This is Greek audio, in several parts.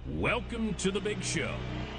Welcome to the big show.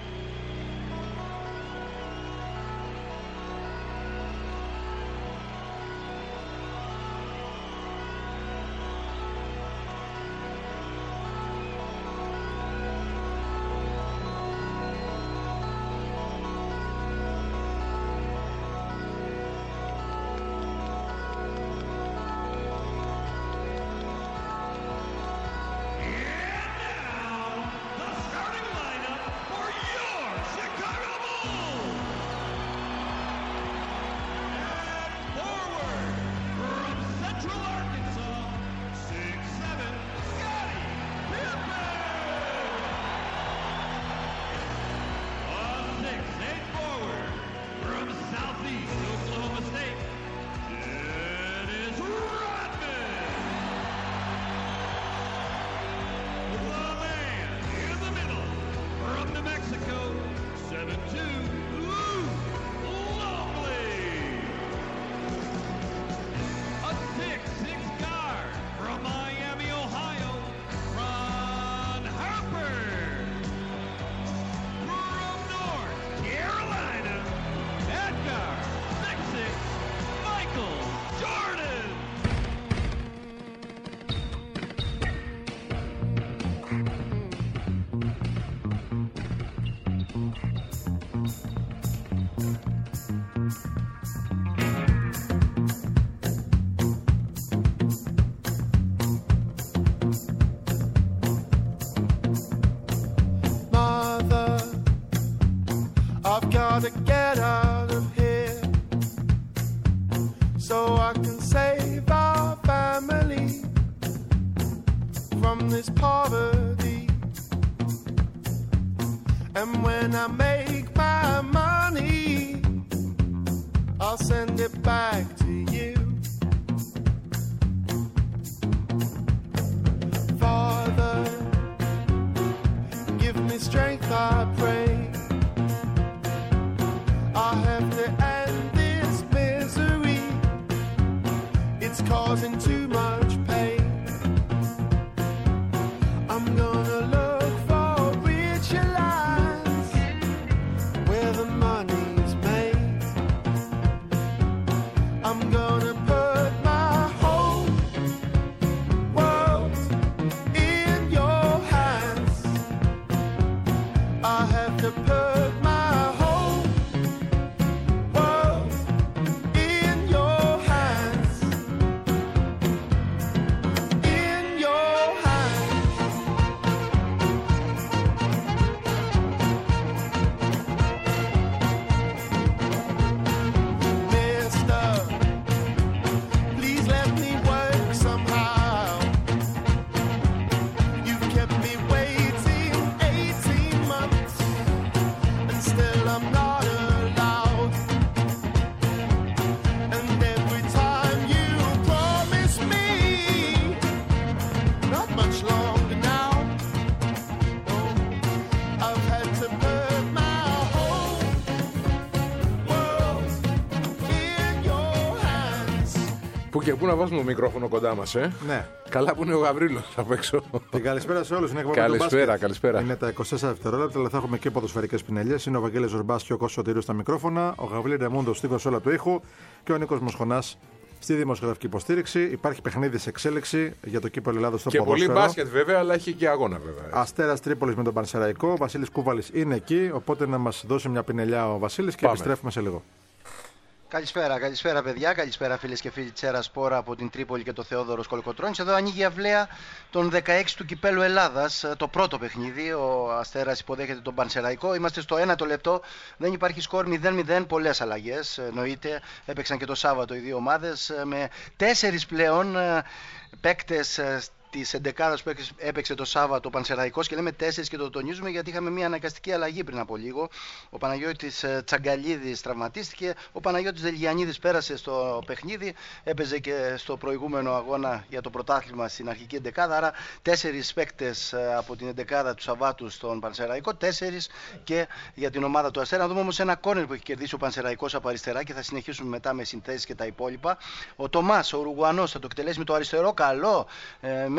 To get out of here so I can save our family from this poverty. And when I make my money, I'll send it back to you. Father, give me strength, I pray. I have to end this misery. It's causing too much pain. I'm gonna look for richer lands where the money's made. I'm gonna put my whole world in your hands. I have to put my Πού και πού να βάζουμε το μικρόφωνο κοντά μας, Ναι. Καλά που είναι ο Γαβρίλος απ' έξω. Και καλησπέρα σε όλους. Καλησπέρα. Είναι τα 24 δευτερόλεπτα, αλλά θα έχουμε και ποδοσφαιρικές πινελιές. Είναι ο Βαγγέλης Ζορμπάς και ο Κώστας Σωτηρίου στα μικρόφωνα, ο Γαβρίλης Ρεμούντος στη κονσόλα του ήχου και ο Νίκος Μοσχονάς στη δημοσιογραφική υποστήριξη. Υπάρχει παιχνίδι σε εξέλιξη για το κύπελλο Ελλάδος στο ποδόσφαιρο. Και πολύ μπάσκετ βέβαια, αλλά έχει και αγώνα βέβαια. Αστέρας Τρίπολης με τον Πανσεραϊκό. Ο Βασίλης Κούβαλης είναι εκεί, οπότε να μας δώσει μια πινελιά ο Βασίλης και επιστρέφουμε σε λίγο. Καλησπέρα παιδιά, καλησπέρα φίλες και φίλοι της Αίρας Σπόρα από την Τρίπολη και το Θεόδωρος Κολοκοτρώνης. Εδώ ανοίγει η αυλαία των 16 του κυπέλλου Ελλάδας, το πρώτο παιχνίδι. Ο Αστέρας υποδέχεται τον Πανσεραϊκό. Είμαστε στο 1 λεπτό, δεν υπάρχει σκορ 0-0, πολλές αλλαγές. Εννοείται, έπαιξαν και το Σάββατο οι δύο ομάδες με 4 πλέον παίκτες της εντεκάδας που έπαιξε το Σάββατο ο Πανσεραϊκός, και λέμε 4 και το τονίζουμε γιατί είχαμε μια αναγκαστική αλλαγή πριν από λίγο. Ο Παναγιώτης Τσαγκαλίδης τραυματίστηκε, ο Παναγιώτης Δελγιαννίδης πέρασε στο παιχνίδι, έπαιζε και στο προηγούμενο αγώνα για το πρωτάθλημα στην αρχική εντεκάδα, άρα 4 παίκτες από την εντεκάδα του Σαββάτου στον Πανσεραϊκό, 4 και για την ομάδα του Αστέρα. Να δούμε όμως ένα κόρνερ που έχει κερδίσει ο Πανσεραϊκός από αριστερά και θα συνεχίσουμε μετά με συνθέσεις και τα υπόλοιπα. Ο Τομάς, ο Ουρουγουανός, θα το εκτελέσει με το αριστερό καλό,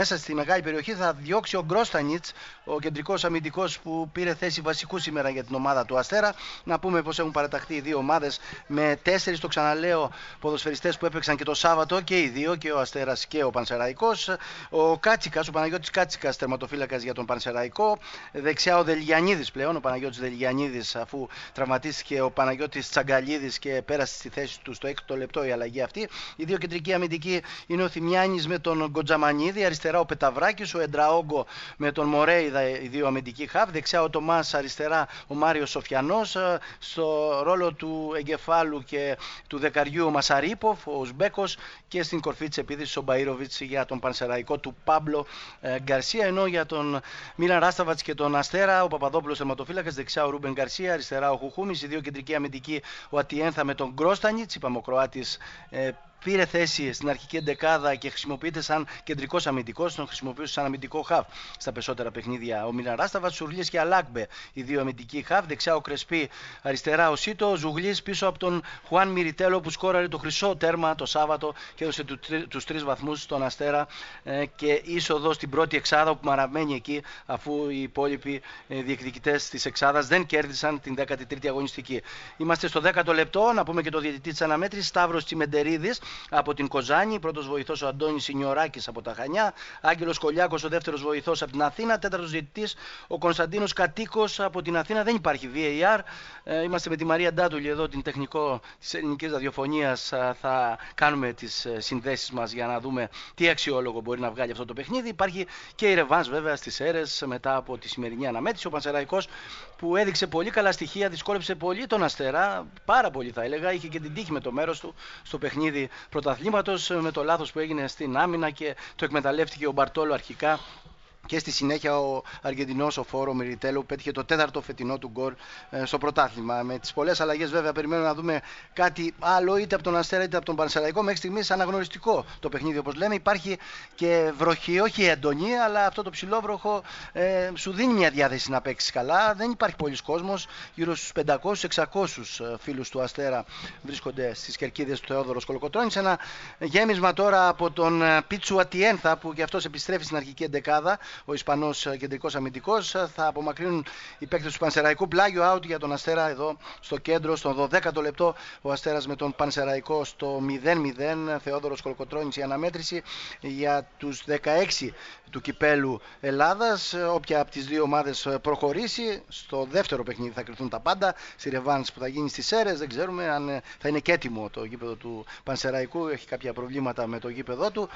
μέσα στη μεγάλη περιοχή θα διώξει ο Γκρόστανιτς, ο κεντρικός αμυντικός που πήρε θέση βασικού σήμερα για την ομάδα του Αστέρα. Να πούμε πως έχουν παραταχθεί οι δύο ομάδες με 4, το ξαναλέω, ποδοσφαιριστές που έπαιξαν και το Σάββατο, και οι δύο, και ο Αστέρας και ο Πανσεραϊκός. Ο Κάτσικας, ο Παναγιώτης Κάτσικας, τερματοφύλακας για τον Πανσεραϊκό. Δεξιά ο Δελγιαννίδης πλέον, ο Παναγιώτης Δελγιαννίδης, αφού τραυματίστηκε ο Παναγιώτης Τσαγκαλίδης και πέρασε στη θέση του στο 6ο λεπτό η αλλαγή αυτή. Οι δύο κεντρικοί αμυντικοί είναι ο Θημιάνης με τον Γκοτζαμανίδη, αριστερά ο Πεταβράκης, ο Εντραόγκο με τον Μορέιδα, οι δύο αμυντικοί χαβ. Δεξιά ο Τομάς, αριστερά ο Μάριος Σοφιανός. Στο ρόλο του εγκεφάλου και του δεκαριού ο Μασαρίποφ, ο Ουσμπέκος, και στην κορφή της επίθεσης ο Μπαΐροβιτς για τον Πανσεραϊκό του Πάμπλο Γκαρσία. Ενώ για τον Μίλαν Ράσταβατς και τον Αστέρα ο Παπαδόπουλος τερματοφύλακας, δεξιά ο Ρούμπεν Γκαρσία, αριστερά ο Χουχούμης. Οι δύο κεντρικοί αμυντικοί ο Ατιένθα με τον Γκρόστανιτς, είπαμε ο Κροάτης πήρε θέση στην αρχική εντεκάδα και χρησιμοποιείται σαν κεντρικός αμυντικός, τον χρησιμοποιούσε σαν αμυντικό χαβ στα περισσότερα παιχνίδια ο Μίλαν Ράσταβατς. Σουρλής και Αλάκμπε, οι δύο αμυντικοί χαβ. Δεξιά ο Κρεσπί, αριστερά ο Σίτο. Ο Ζουγλής πίσω από τον Χουάν Μιριτέλο που σκόραρε το χρυσό τέρμα το Σάββατο και έδωσε τους 3 βαθμούς στον Αστέρα και είσοδο στην πρώτη εξάδα που παραμένει εκεί, αφού οι υπόλοιποι διεκδικητές της εξάδας δεν κέρδισαν την 13η αγωνιστική. Είμαστε στο 10ο λεπτό. Να πούμε και το διαιτητή της αναμέτρησης, Σταύρος Τσιμεντερίδης από την Κοζάνη, πρώτος βοηθός ο Αντώνης Σινιωράκης από τα Χανιά, Άγγελος Κολιάκος ο δεύτερος βοηθός από την Αθήνα, τέταρτος διαιτητής ο Κωνσταντίνος Κατοίκος από την Αθήνα. Δεν υπάρχει VAR. Είμαστε με τη Μαρία Ντάτουλη εδώ, την τεχνικό της ελληνικής ραδιοφωνίας. Θα κάνουμε τις συνδέσεις μας για να δούμε τι αξιόλογο μπορεί να βγάλει αυτό το παιχνίδι. Υπάρχει και η ρεβάνς βέβαια στις αίρες μετά από τη σημερινή αναμέτρηση. Ο Πανσεραϊκός που έδειξε πολύ καλά στοιχεία, δυσκόλεψε πολύ τον Αστέρα, πάρα πολύ θα έλεγα. Είχε και την τύχη με το μέρος του στο παιχνίδι πρωταθλήματος, με το λάθος που έγινε στην άμυνα και το εκμεταλλεύτηκε ο Μπαρτόλο αρχικά. Και στη συνέχεια ο Αργεντινός, ο Φόρο Μιριτέλο, που πέτυχε το 4ο φετινό του γκολ στο πρωτάθλημα. Με τις πολλές αλλαγές, βέβαια, περιμένουμε να δούμε κάτι άλλο είτε από τον Αστέρα είτε από τον Πανσεραϊκό. Μέχρι στιγμής αναγνωριστικό το παιχνίδι, όπως λέμε. Υπάρχει και βροχή, όχι έντονη, αλλά αυτό το ψηλό βροχό σου δίνει μια διάθεση να παίξει καλά. Δεν υπάρχει πολλής κόσμος. Γύρω στους 500-600 φίλους του Αστέρα βρίσκονται στις κερκίδες του Θεόδωρος Κολοκοτρώνης. Ένα γέμισμα τώρα από τον Πίτσου Ατιένθα, που και αυτός επιστρέφει στην αρχική εντεκάδα. Ο Ισπανός κεντρικός αμυντικός. Θα απομακρύνουν οι παίκτες του Πανσεραϊκού. Πλάγιο out για τον Αστέρα εδώ στο κέντρο, στο 12ο λεπτό. Ο Αστέρας με τον Πανσεραϊκό στο 0-0. Θεόδωρος Κολοκοτρώνης η αναμέτρηση για τους 16 του κυπέλου Ελλάδας. Όποια από τις δύο ομάδες προχωρήσει, στο δεύτερο παιχνίδι θα κρυφθούν τα πάντα. Στη ρεβάνς που θα γίνει στις αίρες, δεν ξέρουμε αν θα είναι και έτοιμο το γήπεδο του Πανσεραϊκού. Έχει κάποια προβλήματα με το γήπεδο του.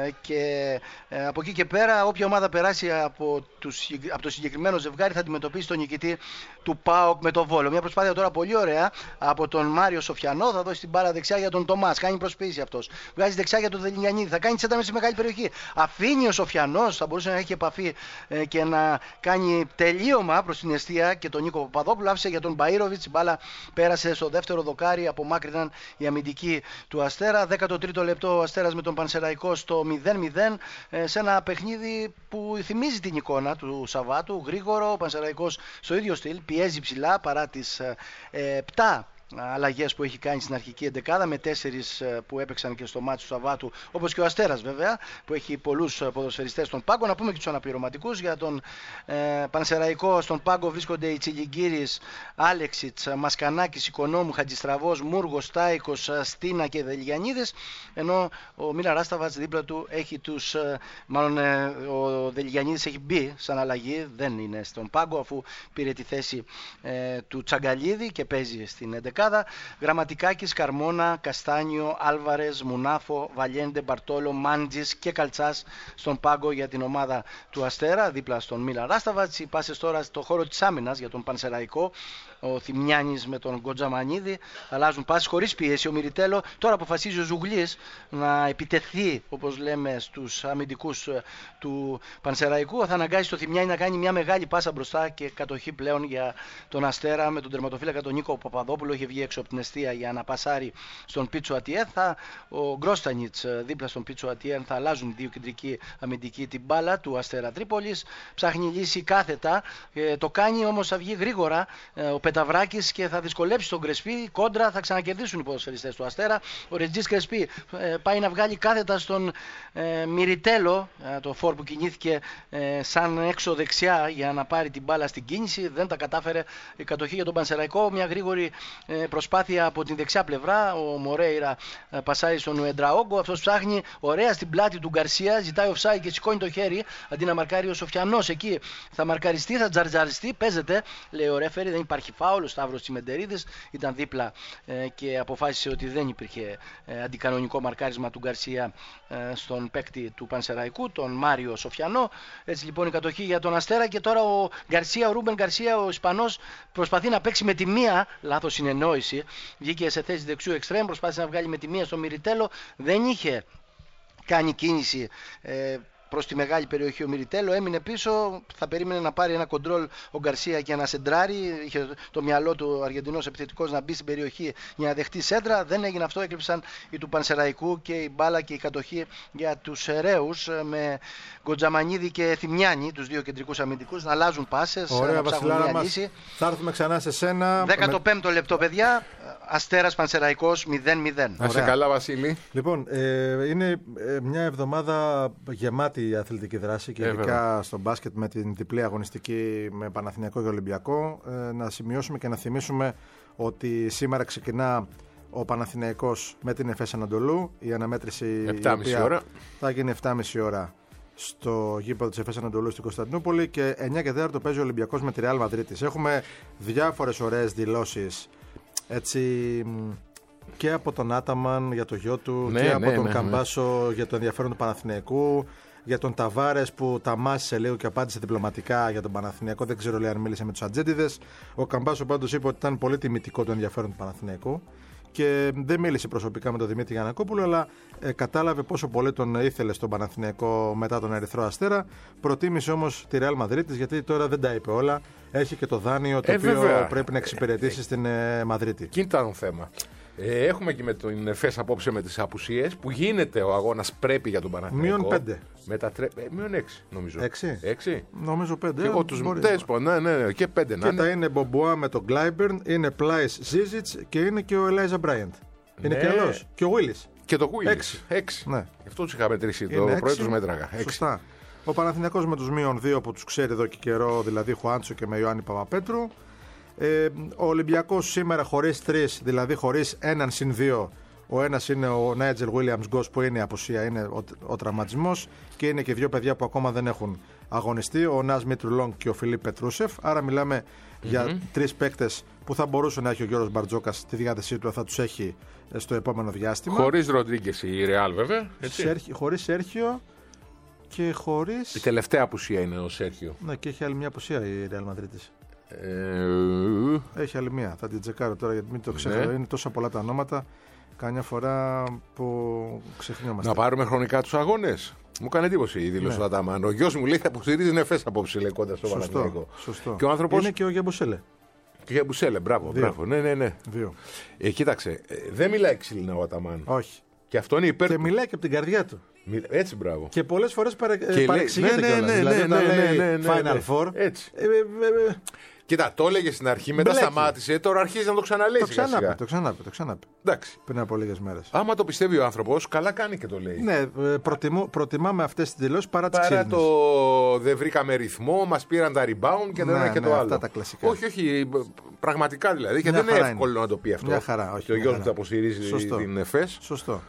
Και από εκεί και πέρα, όποια ομάδα περάσει από το συγκεκριμένο ζευγάρι θα αντιμετωπίσει τον νικητή του ΠΑΟΚ με το Βόλο. Μια προσπάθεια τώρα πολύ ωραία από τον Μάριο Σοφιανό. Θα δώσει την μπάλα δεξιά για τον Τομάς. Κάνει προσποίηση αυτός. Βγάζει δεξιά για τον Δελγιαννίδη. Θα κάνει τσέντα μέσα στη μεγάλη περιοχή. Αφήνει ο Σοφιανός. Θα μπορούσε να έχει επαφή και να κάνει τελείωμα προς την εστία και τον Νίκο Παπαδόπουλο. Άφησε για τον Μπαΐροβιτς. Η μπάλα πέρασε στο δεύτερο δοκάρι. Απομάκρυναν οι αμυντικοί του Αστέρα. 13ο λεπτό ο Αστέρας με τον Πανσεραϊκό στο 0-0. Σε ένα παιχνίδι που θυμίζει την εικόνα του Σαββάτου. Γρήγορο, ο Πανσεραϊκός στο ίδιο στυλ. Πιέζει ψηλά παρά τις 7 αλλαγές που έχει κάνει στην αρχική εντεκάδα, με 4 που έπαιξαν και στο μάτι του Σαββάτου, όπως και ο Αστέρας βέβαια, που έχει πολλούς ποδοσφαιριστές στον πάγκο. Να πούμε και τους αναπληρωματικούς. Για τον Πανσεραϊκό στον πάγκο βρίσκονται οι Τσιλιγκύρης, Άλεξιτς, Μασκανάκης, Οικονόμου, Χατζηστραβός, Μούργος, Στάικος, Στίνα και Δελγιαννίδης, ενώ ο Μίλαν Ράσταβατς δίπλα του έχει τους, μάλλον ο Δελγιαννίδης έχει μπει σαν αλλαγή, δεν είναι στον πάγκο αφού πήρε τη θέση του Τσαγκαλίδη και παίζει στην εντεκάδα. Γραμματικάκης, Καρμόνα, Καστάνιο, Άλβαρες, Μουνάφο, Βαλιέντε, Μπαρτόλο, Μάντζης και Καλτσάς στον πάγκο για την ομάδα του Αστέρα, δίπλα στον Μίλαν Ράσταβατς. Οι πάσες τώρα στο χώρο της άμυνας για τον Πανσεραϊκό. Ο Θημιάνης με τον Γκοτζαμανίδη αλλάζουν πάσες χωρίς πίεση. Ο Μιριτέλο τώρα αποφασίζει ο Ζουγλής να επιτεθεί, όπως λέμε, στους αμυντικούς του Πανσεραϊκού. Θα αναγκάσει το Θημιάνη να κάνει μια μεγάλη πάσα μπροστά και κατοχή πλέον για τον Αστέρα με τον τερματοφύλακα τον Νίκο Παπαδόπουλο. Έχει βγει έξω από την εστία για να πασάρει στον Πίτσο Ατιέν. Ο Γκρόστανιτς δίπλα στον Πίτσο Ατιέν θα αλλάζουν δύο κεντρικοί αμυντικοί την μπάλα του Αστέρα Τρίπολης. Ψάχνει λύση κάθετα. Το κάνει όμως, θα βγει γρήγορα ο Πεταβράκης και θα δυσκολέψει τον Κρεσπί. Κόντρα θα ξανακερδίσουν οι ποδοσφαιριστές του Αστέρα. Ο Ρετζής Κρεσπί πάει να βγάλει κάθετα στον Μιριτέλο, το φόρ που κινήθηκε σαν έξω δεξιά για να πάρει την μπάλα στην κίνηση. Δεν τα κατάφερε η κατοχή για τον Πανσεραϊκό. Μια γρήγορη προσπάθεια από την δεξιά πλευρά. Ο Μορέιρα πασάει στον Ουεντραόγκο. Αυτός ψάχνει ωραία στην πλάτη του Γκαρσία. Ζητάει offside και σηκώνει το χέρι αντί να μαρκάρει ο Σοφιανός. Εκεί θα μαρκαριστεί, θα τζαρτζαριστεί. Παίζεται, λέει ο ρέφερη, δεν υπάρχει φάουλ. Ο Σταύρος Τσιμεντερίδης ήταν δίπλα και αποφάσισε ότι δεν υπήρχε αντικανονικό μαρκάρισμα του Γκαρσία στον παίκτη του Πανσεραϊκού, τον Μάριο Σοφιανό. Έτσι λοιπόν η κατοχή για τον Αστέρα και τώρα ο Γκαρσία, ο Ρούμπεν Γκαρσία, ο Ισπανός, προσπαθεί να παίξει με τη μία, λάθος συνεννόηση, βγήκε σε θέση δεξιού εξτρέμ, προσπάθησε να βγάλει με τη μία στον Μιριτέλο, δεν είχε κάνει κίνηση προς τη μεγάλη περιοχή ο Μιριτέλο, έμεινε πίσω, θα περίμενε να πάρει ένα κοντρόλ ο Γκαρσία και να σεντράρει, είχε το μυαλό του ο Αργεντινός επιθετικός να μπει στην περιοχή για να δεχτεί σέντρα, δεν έγινε αυτό, έκλειψαν οι του Πανσεραϊκού και η μπάλα και η κατοχή για τους Εραίους με Γκοτζαμανίδη και Θημιάνη, τους δύο κεντρικούς αμυντικούς, να αλλάζουν πάσες, να ψάχνουν μια λύση. Θα έρθουμε ξανά σε σένα. 15ο λεπτό, παιδιά, Αστέρας Πανσεραϊκός 0-0. Να σε καλά, Βασίλη. Λοιπόν, είναι μια εβδομάδα γεμάτη αθλητική δράση και ειδικά στο μπάσκετ με την διπλή αγωνιστική με Παναθηναϊκό και Ολυμπιακό. Να σημειώσουμε και να θυμίσουμε ότι σήμερα ξεκινά ο Παναθηναϊκός με την Εφές Ανατολού. Η αναμέτρηση 7.30 ώρα. Θα γίνει 7.30 ώρα στο γήπεδο της Εφές Ανατολού στην Κωνσταντινούπολη και 9 και 4 το παίζει ο Ολυμπιακός με τη Ρεάλ Μαδρίτης. Έχουμε διάφορες ωραίες δηλώσεις έτσι, και από τον Άταμαν για το γιο του και από τον Καμπάσο για το ενδιαφέρον του Παναθηναϊκού, για τον Ταβάρες που ταμάσισε λίγο και απάντησε διπλωματικά για τον Παναθηναϊκό. Δεν ξέρω λέει αν μίλησε με τους ατζέντιδες. Ο Καμπάσο πάντως είπε ότι ήταν πολύ τιμητικό το ενδιαφέρον του Παναθηναϊκού και δεν μίλησε προσωπικά με τον Δημήτρη Γιαννακόπουλο, αλλά κατάλαβε πόσο πολύ τον ήθελε στον Παναθηναϊκό μετά τον Ερυθρό Αστέρα. Προτίμησε όμως τη Ρεάλ Μαδρίτης, γιατί τώρα δεν τα είπε όλα. Έχει και το δάνειο το οποίο βέβαια πρέπει να εξυπηρετήσει στην Μαδρίτη. Εκεί ήταν το θέμα. Έχουμε και με την Εφές απόψε με τις απουσίες που γίνεται ο αγώνας πρέπει για τον Παναθηναϊκό. Μείον 6 νομίζω. 6. Νομίζω 5. Και εγώ τους ναι, και 5 να είναι. Είναι Μπομπουά με τον Γκλάιμπερν, είναι Πλάις Ζίζιτς και είναι και ο Ελάιζα Μπράιαντ. Είναι και άλλος. Και ο Βίλις. Και το Βίλις. 6. Ναι. Αυτό τους είχα μετρήσει. Το πρωί τους μέτραγα. Σωστά. Ο Παναθηναϊκός με τους μείον 2 που τους ξέρει εδώ και καιρό, δηλαδή Χουάντσο και με Ιωάννη Παπαπέτρου. Ο Ολυμπιακός σήμερα χωρίς 3, δηλαδή χωρίς έναν συν 2. Ο ένας είναι ο Νάιτζελ Βίλιαμς Γκος που είναι η απουσία, είναι ο τραυματισμός και είναι και δύο παιδιά που ακόμα δεν έχουν αγωνιστεί, ο Νας Μίτρου και ο Φιλίπ Πετρούσεφ. Άρα μιλάμε για 3 παίκτες που θα μπορούσε να έχει ο Γιώργος Μπαρτζόκας στη διάθεσή του, θα τους έχει στο επόμενο διάστημα. Χωρίς Ροντρίγκες η Ρεάλ βέβαια. Χωρίς Σέρχιο και χωρίς. Η τελευταία απουσία είναι ο Σέρχιο. Ναι, και έχει άλλη μια απουσία η Ρεάλ Μαδρίτης. Έχει άλλη μία. Θα την τσεκάρω τώρα γιατί μην το ξέχασα. Είναι τόσα πολλά τα ονόματα. Καμιά φορά που ξεχνιόμαστε. Να πάρουμε χρονικά τους αγώνες. Μου έκανε εντύπωση η δήλωση του Αταμάν. Ο γιος μου λέει θα υποστηρίζει Εφές απόψε λέει κοντά στο Παναθηναϊκό. Σωστό. Και ο άνθρωπος. Είναι και ο Γιαμπουσέλε. Και Γιαμπουσέλε, μπράβο. Ναι. 2. Κοίταξε, δεν μιλάει ξύλινα ο Αταμάν. Όχι. Και αυτό είναι υπέρ. Και μιλάει και από την καρδιά του. Έτσι, μπράβο. Και πολλές φορές παρεξηγείται κιόλας. Δηλαδή όταν λέει Final Four. Έτσι. Κοίτα, το έλεγε στην αρχή, μετά σταμάτησε, τώρα αρχίζει να το ξαναλέει. Το ξανάπε. Εντάξει. Πριν από λίγες μέρες. Άμα το πιστεύει ο άνθρωπος, καλά κάνει και το λέει. Ναι, προτιμάμε αυτές τις δηλώσεις παρά τις ξύλινες. Παρά το δεν βρήκαμε ρυθμό, μας πήραν τα rebound και το ένα και το άλλο. Αυτά τα κλασικά. Όχι, πραγματικά δηλαδή. Και δεν είναι εύκολο να το πει αυτό. Μια χαρά. Και ο γιος μου θα αποστηρίζει την Εφές. Σωστό.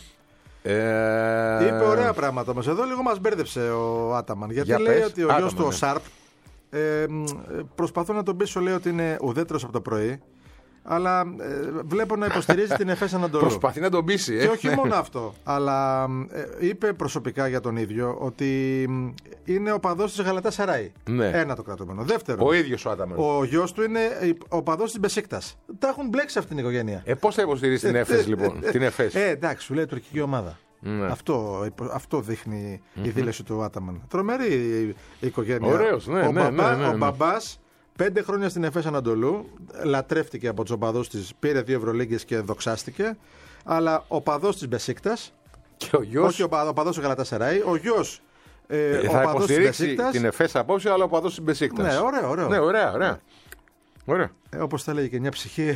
Είπε ωραία πράγματα όμως. Εδώ λίγο μας μπέρδεψε ο Άταμαν. Γιατί λέει ότι ο γιος του, ο Σάρπ, προσπαθώ να τον πείσω, λέει ότι είναι ουδέτερος από το πρωί, αλλά βλέπω να υποστηρίζει την Εφές Ανατολού. Προσπαθεί να τον πείσει. Και όχι μόνο αυτό, αλλά είπε προσωπικά για τον ίδιο ότι είναι οπαδός της Γαλατασαράι. Ναι. Ένα το κρατούμενο. Δεύτερο, ο ίδιος ο Άταμαν. Ο γιος του είναι οπαδός της Μπεσίκτας. Τα έχουν μπλέξει αυτήν την οικογένεια. Πώς θα υποστηρίζει την Εφές λοιπόν? Την Εφές. Εντάξει, σου λέει τουρκική ομάδα. Ναι. Αυτό δείχνει η δήλωση του Άταμαν. Τρομερή η οικογένεια. Ωραίος, ναι, ο μπαμπάς 5 χρόνια στην Εφές Ανατολού, λατρεύτηκε από τους οπαδούς της, πήρε 2 Ευρωλίγκες και δοξάστηκε. Αλλά ο παδός της Μπεσίκτας, και ο γιος, όχι ο παδός του Γαλατασαράι, ο γιος θα υποστηρίξει την Εφές απόψε, αλλά ο παδός της Μπεσίκτας. Ναι, ωραίο. Ναι, ωραία. Όπως θα έλεγε και μια ψυχή.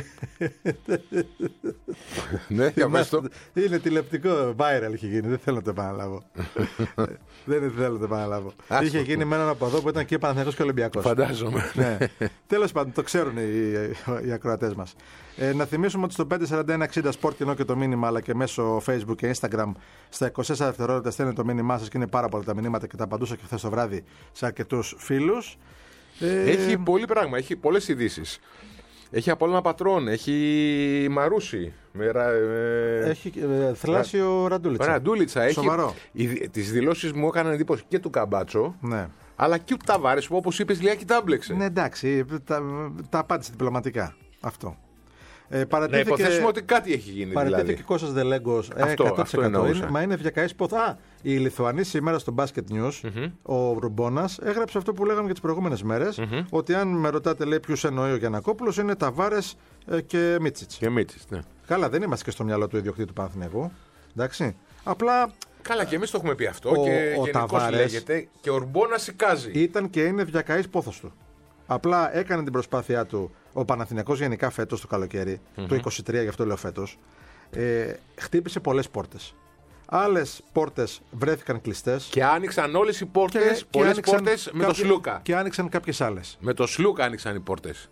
Ναι, είναι τηλεοπτικό, viral είχε γίνει, δεν θέλω να το επαναλάβω. Δεν θέλω να το επαναλάβω. Είχε γίνει με έναν οπαδό που ήταν και Παναθηναϊκός και Ολυμπιακός. Φαντάζομαι. Ναι. Τέλος πάντων, το ξέρουν οι ακροατές μας. Να θυμίσουμε ότι στο 54160 Sport κοινό και το μήνυμα, αλλά και μέσω Facebook και Instagram, στα 24 δευτερόλεπτα στέλνει το μήνυμά σας και είναι πάρα πολλά τα μηνύματα και τα απαντούσα και χθες το βράδυ σε αρκετούς φίλους. Έχει πολύ πράγμα, έχει πολλές ειδήσεις. Έχει Απόλλωνα Πατρών, έχει Μαρούσι. Έχει Θλάσσιο Ραντούλιτσα. Έχει. Σοβαρό. Τις δηλώσεις μου έκαναν εντύπωση και του Καμπάτσο, ναι. αλλά και του Ταβάρες που, όπως είπες, λιγάκι τα μπλέξε. Ναι, εντάξει, τα απάντησε διπλωματικά. Αυτό. Να υποθέσουμε ότι κάτι έχει γίνει. Παραιτήθηκε δηλαδή. και ο Κώστας Δελέγκος 100%. Μα είναι ευκαιριακή υποθά. Η Λιθουανή σήμερα στο Basket News, ο Ρουμπόνας, έγραψε αυτό που λέγαμε και τις προηγούμενες μέρες. Ότι αν με ρωτάτε, λέει, ποιους εννοεί ο Γιαννακόπουλος, είναι Ταβάρες και Μίτσιτς. Ναι. Καλά, δεν είμαστε και στο μυαλό του ιδιοκτήτη του Παναθηναϊκού. Εντάξει. Απλά. Καλά, και εμείς το έχουμε πει αυτό. Και γενικώς λέγεται και ο Ρουμπόνας σηκάζει. Ήταν και είναι ευκαιριακής πόθος του. Απλά έκανε την προσπάθειά του ο Παναθηναϊκός γενικά φέτος το καλοκαίρι, το 23, γι' αυτό λέω φέτος, χτύπησε πολλές πόρτες. Άλλες πόρτες βρέθηκαν κλειστές. Και άνοιξαν όλες οι πόρτες, πολλές πόρτες με το Σλούκα. Και άνοιξαν κάποιες άλλες. Με το Σλούκα άνοιξαν οι πόρτες.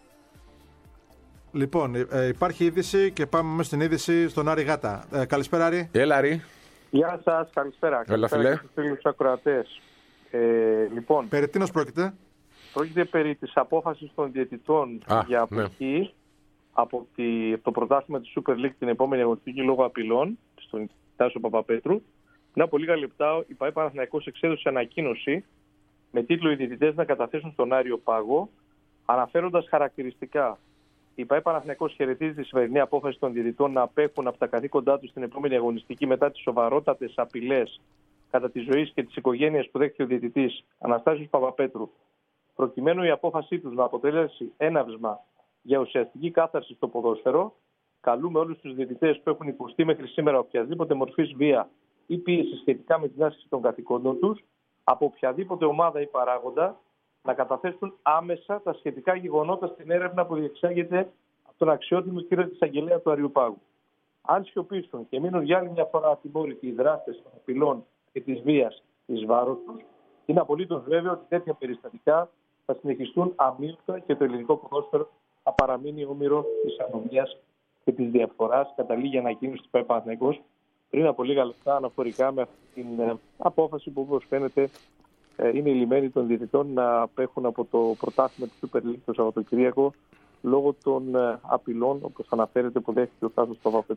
Λοιπόν, υπάρχει είδηση και πάμε μέσα στην είδηση στον Άρη Γάτα. Καλησπέρα, Άρη. Έλα, Άρη. Γεια σας, καλησπέρα. Έλα, καλησπέρα στους φίλους ακροατές. Λοιπόν, περί τίνος πρόκειται? Πρόκειται περί της απόφασης των διαιτητών για αποχή από το πρωτάθλημα της Super League την επόμενη αγωνιστική λόγω απειλών στον Τάσο Παπαπέτρου. Πριν από λίγα λεπτά η ΠΑΕ Παναθηναϊκός εξέδωσε ανακοίνωση με τίτλο «Οι διαιτητές να καταθέσουν στον Άριο Πάγο», αναφέροντας χαρακτηριστικά. Η ΠΑΕ Παναθηναϊκός χαιρετίζει τη σημερινή απόφαση των διαιτητών να απέχουν από τα καθήκοντά τους στην επόμενη αγωνιστική μετά τις σοβαρότατες απειλές κατά τη ζωή και της οικογένειας που δέχτηκε ο διαιτητής Αναστάσιος Παπαπέτρου, προκειμένου η απόφασή τους να αποτελέσει έναυσμα για ουσιαστική κάθαρση στο ποδόσφαιρο. Καλούμε όλους τους διαιτητές που έχουν υποστεί μέχρι σήμερα οποιαδήποτε μορφής βία ή πίεση σχετικά με την άσκηση των καθηκόντων τους από οποιαδήποτε ομάδα ή παράγοντα να καταθέσουν άμεσα τα σχετικά γεγονότα στην έρευνα που διεξάγεται από τον αξιότιμο κύριο της Αγγελέα του Αριουπάγου. Αν σιωπήσουν και μείνουν για άλλη μια φορά ατιμόρυτοι οι δράστες των απειλών και της βίας εις βάρος τους, είναι απολύτως βέβαιο ότι τέτοια περιστατικά θα συνεχιστούν αμύωτα και το ελληνικό ποδόσφαιρο θα παραμείνει όμηρο της ανομίας και της διαφθοράς, καταλήγει η ανακοίνωση του ΠΑΕ Παναθηναϊκός πριν από λίγα λεπτά αναφορικά με αυτή την απόφαση που, όπως φαίνεται, είναι η λιμένη των διαιτητών να απέχουν από το πρωτάθλημα της Super League το Σαββατοκύριακο λόγω των απειλών, όπως αναφέρεται, που δέχτηκε ο Τάσος Παπαπέτρου.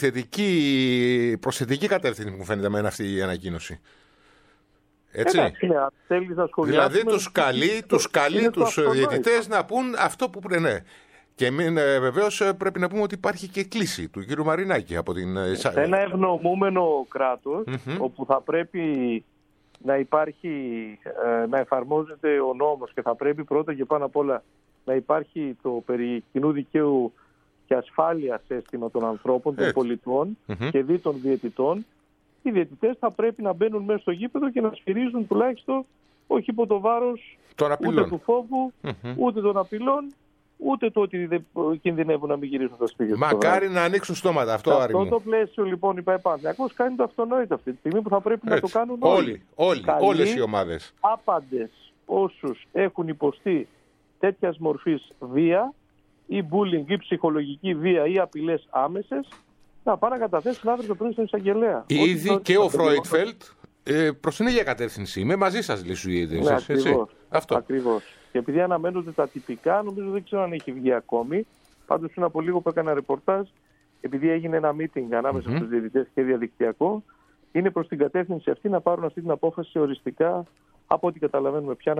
Προς θετική κατεύθυνση μου φαίνεται εμένα αυτή η ανακοίνωση. Έτσι. Δηλαδή τους καλεί τους διαιτητές να πούν αυτό που πρέπει. Ναι. Και βεβαίως πρέπει να πούμε ότι υπάρχει και κλίση του κ. Μαρινάκη από την... Ένα ευνοούμενο κράτος, όπου θα πρέπει να υπάρχει, να εφαρμόζεται ο νόμος και θα πρέπει πρώτα και πάνω απ' όλα να υπάρχει το περί κοινού δικαίου και ασφάλεια αίσθημα των ανθρώπων, των πολιτών και δι των διαιτητών. Οι διαιτητές θα πρέπει να μπαίνουν μέσα στο γήπεδο και να σφυρίζουν τουλάχιστον όχι υπό το βάρος ούτε του φόβου, ούτε των απειλών, ούτε το ότι κινδυνεύουν να μην γυρίσουν στα σπίτια. Μακάρι να ανοίξουν στόματα. Αυτό το πλαίσιο λοιπόν η ΠΑΕ Παναθηναϊκός κάνει το αυτονόητο αυτή τη στιγμή που θα πρέπει να το κάνουν όλες οι ομάδες. Άπαντες όσους έχουν υποστεί τέτοιας μορφής βία ή bullying ή ψυχολογική βία ή απειλές άμεσες, να πάνε να καταθέσουν αύριο το πρωί στον εισαγγελέα. Ήδη και ο Φρόιτφελτ προς την ίδια κατεύθυνση. Είμαι μαζί σας, Λυσουίδη. Ναι, ακριβώς. Και επειδή αναμένονται τα τυπικά, νομίζω δεν ξέρω αν έχει βγει ακόμη. Πάντως πριν από λίγο που έκανα ρεπορτάζ, επειδή έγινε ένα meeting ανάμεσα στους διαιτητές και διαδικτυακό, είναι προς την κατεύθυνση αυτή να πάρουν αυτή την απόφαση οριστικά, από ό,τι καταλαβαίνουμε πια,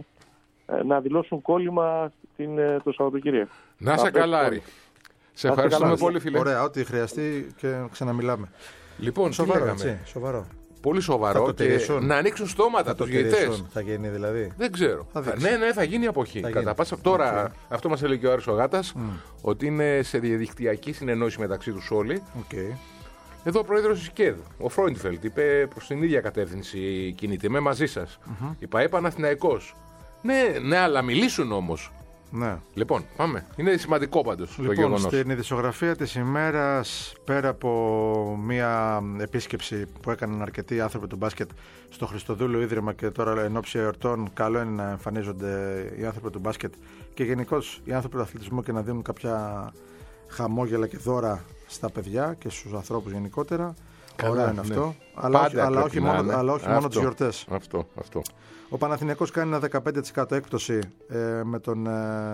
να δηλώσουν κόλλημα το Σαββατοκύριακο. Να είσαι καλά, Άρη. Σε ευχαριστούμε πολύ, φίλε. Ωραία, ό,τι χρειαστεί και ξαναμιλάμε. Λοιπόν, σοβαρό. πολύ σοβαρό και να ανοίξουν στόματα τους διαιτητές. Θα γίνει δηλαδή. Δεν ξέρω. Ναι, θα γίνει από εκεί. Κατά πάσα. Τώρα, αυτό μας έλεγε ο Άρης ο Γάτας, ότι είναι σε διαδικτυακή συνεννόηση μεταξύ τους όλοι. Εδώ ο πρόεδρος της ΚΕΔ, ο Φρόιντφελτ, είπε προς την ίδια κατεύθυνση κινείται. Είμαι μαζί σας. Είπα Παναθηναϊκός. Ναι, αλλά μιλήσουν όμως. Ναι. Λοιπόν, πάμε. Είναι σημαντικό πάντως το γεγονός. Στην ειδησιογραφία της ημέρας, πέρα από μια επίσκεψη που έκαναν αρκετοί άνθρωποι του μπάσκετ στο Χριστοδούλου Ίδρυμα και τώρα εν ώψη εορτών, καλό είναι να εμφανίζονται οι άνθρωποι του μπάσκετ και γενικώς οι άνθρωποι του αθλητισμού και να δίνουν κάποια χαμόγελα και δώρα στα παιδιά και στους ανθρώπους γενικότερα. Ωραία είναι αυτό. Αλλά όχι μόνο τις γιορτές. Αυτό. Ο Παναθηναϊκός κάνει ένα 15% έκπτωση με τον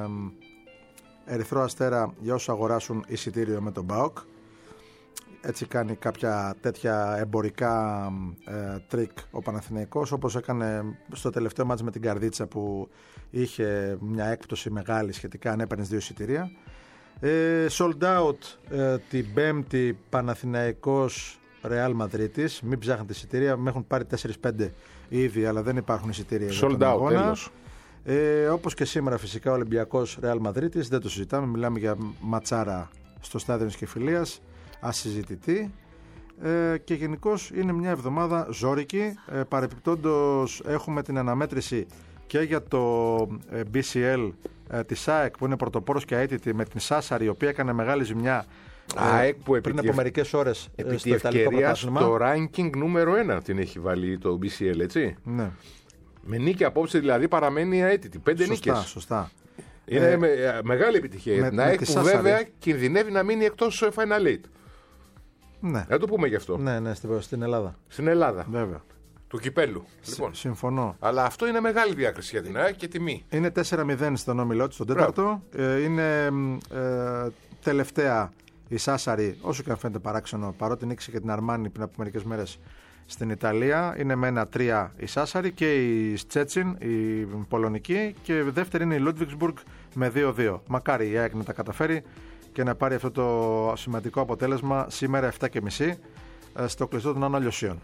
Ερυθρό Αστέρα για όσους αγοράσουν εισιτήριο με τον ΠΑΟΚ. Έτσι κάνει κάποια τέτοια εμπορικά τρίκ ο Παναθηναϊκός, όπως έκανε στο τελευταίο μάτς με την Καρδίτσα που είχε μια έκπτωση μεγάλη σχετικά αν έπαιρνες 2 εισιτήρια. Sold out την Πέμπτη Παναθηναϊκός Ρεάλ Μαδρίτης. Μην ψάχνετε εισιτήρια, με έχουν πάρει 4-5 ήδη, αλλά δεν υπάρχουν εισιτήρια για τον αγώνα. Όπως και σήμερα φυσικά ο Ολυμπιακός Ρεάλ Μαδρίτης, δεν το συζητάμε, μιλάμε για ματσάρα στο στάδιο της Κεφυλίας, ασυζητητή. Και γενικώς είναι μια εβδομάδα ζώρικη. Παρεπιπτόντως έχουμε την αναμέτρηση και για το BCL της ΑΕΚ που είναι πρωτοπόρος και αίτητη με την Σάσαρη, η οποία έκανε μεγάλη ζημιά πριν από μερικές ώρες στο Ιταλικό πρωτάθλημα. Το ranking νούμερο 1 την έχει βάλει το BCL, έτσι. Ναι. Με νίκη απόψε δηλαδή παραμένει αίτητη. 5 νίκες. Σωστά. Είναι μεγάλη επιτυχία για την ΑΕΚ που βέβαια κινδυνεύει να μείνει εκτός Final Eight. Ναι. Να το πούμε γι' αυτό. Ναι, στην Ελλάδα. Στην Ελλάδα. Βέβαια. Του κυπέλου. Λοιπόν. Συμφωνώ. Αλλά αυτό είναι μεγάλη διάκριση για την ΑΕΚ και τιμή. Είναι 4-0 στον όμιλό της, στον τέταρτο. Είναι τελευταία η Σάσαρη, όσο και αν φαίνεται παράξενο, παρότι νίκησε και την Αρμάνι πριν από μερικές μέρες στην Ιταλία. Είναι με 1-3 η Σάσαρη και η Στζέτσιν, η Πολωνική, και δεύτερη είναι η Λούντβιξμπουργκ με 2-2. Μακάρι η ΑΕΚ να τα καταφέρει και να πάρει αυτό το σημαντικό αποτέλεσμα σήμερα 7.30 στο κλειστό των Άνω Λιωσίων.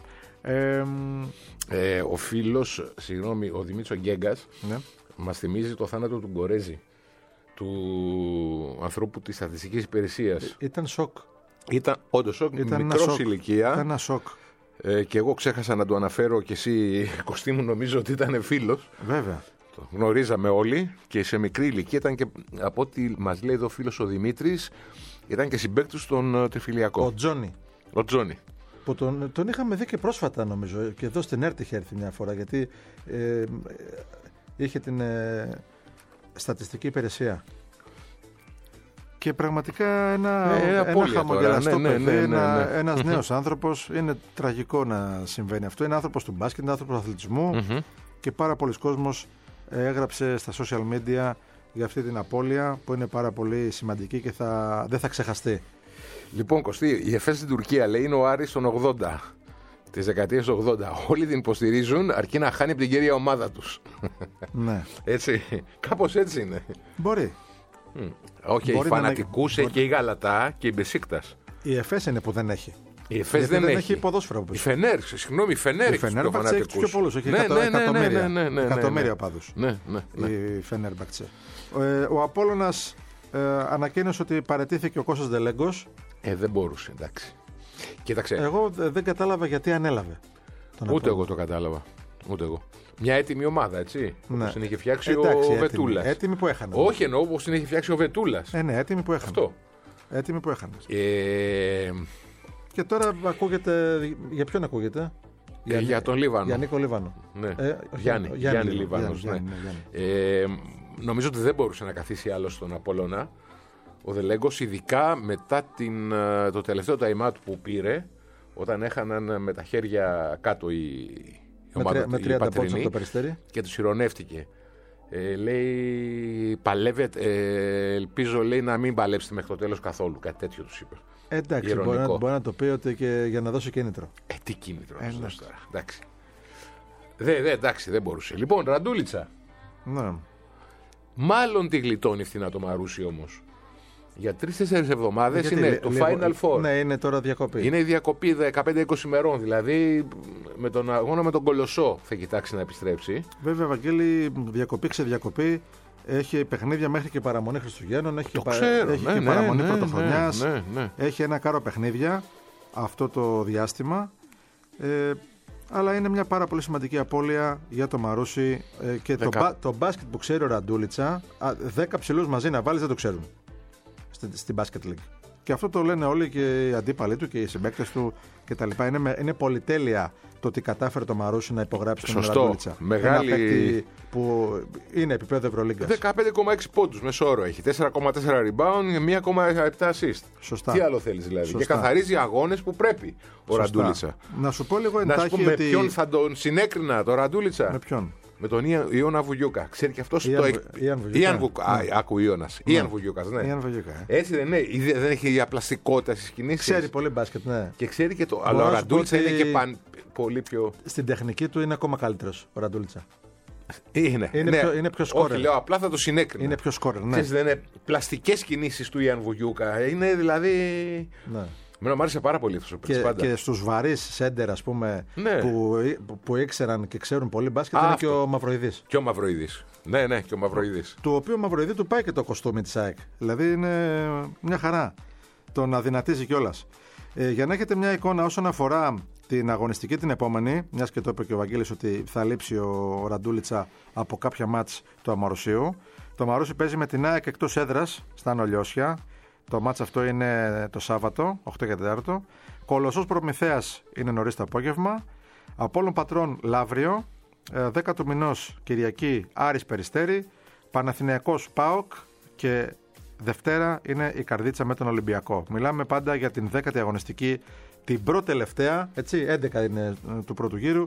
Ο φίλος, συγγνώμη, ο Δημήτρης Γκέγκας, ναι, μας θυμίζει το θάνατο του Γκορέζη, του ανθρώπου της στατιστικής υπηρεσίας. Ήταν σοκ. Ήταν όντως σοκ, μικρός ηλικία. Ήταν ένα σοκ. Και εγώ ξέχασα να το αναφέρω και εσύ, Κωστή μου, νομίζω ότι ήταν φίλος. Βέβαια. Το γνωρίζαμε όλοι και σε μικρή ηλικία ήταν και, από ό,τι μας λέει εδώ ο φίλος ο Δημήτρης, ήταν και συμπαίκτης στον Τριφυλιακό. Ο Τζόνι. Που τον είχαμε δει και πρόσφατα νομίζω και εδώ στην ΕΡΤ είχε έρθει μια φορά, γιατί είχε την στατιστική υπηρεσία. Και πραγματικά ένα χαμογελαστό παιδί, ένας νέος άνθρωπος. Είναι τραγικό να συμβαίνει αυτό. Είναι άνθρωπος του μπάσκετ, είναι άνθρωπος του αθλητισμού και πάρα πολλοί κόσμος έγραψε στα social media για αυτή την απώλεια που είναι πάρα πολύ σημαντική και δεν θα ξεχαστεί. Λοιπόν, Κωστή, η ΕΦΕΣ στην Τουρκία λέει είναι ο Άρης των 80, της δεκαετίας 80. Όλοι την υποστηρίζουν αρκεί να χάνει από την κύρια ομάδα τους. Ναι. Έτσι, κάπως έτσι είναι. Μπορεί. Όχι, οι φανατικούς έχει και η Γαλατά και η Μπεσίκτας. Η ΕΦΕΣ είναι που δεν έχει. Η ΕΦΕΣ δεν έχει ποδόσφαιρο. Η Φενέρ, συγγνώμη, η Φενέρ έχει πιο πολλούς. Έχει εκατομμύρια οπαδούς. Η Φενέρμπαχτσε. Ο Απόλλωνας ανακοίνωσε ότι παραιτήθηκε ο Κώστας Ντελέγκος. Δεν μπορούσε, εντάξει. Κοίταξε. Εγώ δεν κατάλαβα γιατί ανέλαβε. Ούτε εγώ το κατάλαβα. Ούτε εγώ. Μια έτοιμη ομάδα, έτσι. Όπως την είχε φτιάξει ο Βετούλας. Έτοιμη που έχανε. Όχι, εννοώ όπως την είχε φτιάξει ο Βετούλας. Ναι, έτοιμη που έχανε. Αυτό. Έτοιμη που έχανε. Και τώρα ακούγεται. Για ποιον ακούγεται? Για τον Λίβανο. Για Νίκο Λίβανο. Ναι. Γιάννη Λίβανος. Ναι. Νομίζω ότι δεν μπορούσε να καθίσει άλλο στον Απόλλωνα ο Δελέγκος, ειδικά μετά το τελευταίο time out που πήρε, όταν έχαναν με τα χέρια κάτω η ομάδα με 30 πόντους από το Περιστέρι και τους ηρωνεύτηκε. Λέει παλεύετε, ελπίζω λέει να μην παλέψετε μέχρι το τέλος καθόλου, κάτι τέτοιο τους είπε. Εντάξει, μπορεί να το πει ότι και για να δώσει κίνητρο. Τι κίνητρο να δώσει τώρα. Εντάξει. Εντάξει, δεν μπορούσε. Λοιπόν, Ραντούλιτσα. Ναι. Μάλλον τη γλιτώνει φθηνά το Μαρούσι όμως. Για 3-4 εβδομάδες είναι το Final Four. Ναι, είναι τώρα διακοπή. Είναι η διακοπή 15-20 ημερών. Δηλαδή με τον αγώνα με τον Κολοσσό θα κοιτάξει να επιστρέψει. Βέβαια, Βαγγέλη, διακοπή ξεδιακοπή. Έχει παιχνίδια μέχρι και παραμονή Χριστουγέννων. Έχει και παραμονή Πρωτοχρονιάς. Έχει ένα κάρο παιχνίδια αυτό το διάστημα. Αλλά είναι μια πάρα πολύ σημαντική απώλεια για το Μαρούσι. Και το μπάσκετ που ξέρει ο Ραντούλιτσα, 10 ψηλούς μαζί να βάλεις δεν το ξέρουν στην Basket League. Και αυτό το λένε όλοι και οι αντίπαλοι του και οι συμπαίκτες του κτλ. Είναι πολυτέλεια το ότι κατάφερε το Μαρούσι να υπογράψει τον Ραντούλιτσα. Μεγάλη... Ένα παίκτη που είναι επίπεδο Ευρωλίγκας. 15,6 πόντους μεσόωρο έχει. 4,4 rebound, 1,7 assist. Σωστά. Τι άλλο θέλεις δηλαδή. Σωστά. Και καθαρίζει αγώνες που πρέπει ο Ραντούλιτσα. Να σου πω λίγο εντάχει. Να σου πω με ποιον θα τον συνέκρινα το Ραντούλιτσα. Με ποιον? Με τον Ιώνα Βουγιούκα. Ξέρει και αυτό το. Ιαν Βουγιούκα. Ναι. Έτσι δεν είναι. Δεν έχει διαπλαστικότητα στι κινήσεις. Ξέρει πολύ μπάσκετ, ναι. Και ξέρει και το. Αλλά ο Ραντούλιτσα είναι και πολύ πιο. Στην τεχνική του είναι ακόμα καλύτερος ο Ραντούλιτσα. Είναι πιο σκόρερ. Όχι, λέω απλά θα το συνέκρινα. Είναι πιο σκόρερ, ναι. Ξέρεις, δεν είναι πλαστικές κινήσεις του Ιαν Βουγιούκα. Είναι δηλαδή. Ναι. Εμένα μου άρεσε πάρα πολύ αυτό ο παίκτης. Και στους βαρύς σέντερ, ας πούμε, ναι. που ήξεραν και ξέρουν πολύ μπάσκετ, είναι και ο Μαυροειδής. Και ο Μαυροειδής. Ναι, και ο Μαυροειδής. Του οποίου ο Μαυροειδή του πάει και το κοστούμι της ΑΕΚ. Δηλαδή είναι μια χαρά. Τον αδυνατίζει κιόλας. Για να έχετε μια εικόνα όσον αφορά την αγωνιστική την επόμενη, μιας και το είπε και ο Βαγγέλης ότι θα λείψει ο Ραντούλιτσα από κάποια μάτς του Αμαρουσίου. Το Μαρούσι παίζει με την ΑΕΚ εκτός έδρας στα Νολιώσια. Το μάτς αυτό είναι το Σάββατο, 8 και 4. Κολοσσός Προμηθέας είναι νωρίς το απόγευμα. Απόλλων Πατρών Λαύριο. 10 του μηνός Κυριακή Άρης Περιστέρι. Παναθηναϊκός ΠΑΟΚ. Και Δευτέρα είναι η Καρδίτσα με τον Ολυμπιακό. Μιλάμε πάντα για την 10η αγωνιστική, την πρώτη τελευταία, έτσι, 11 είναι του πρώτου γύρου,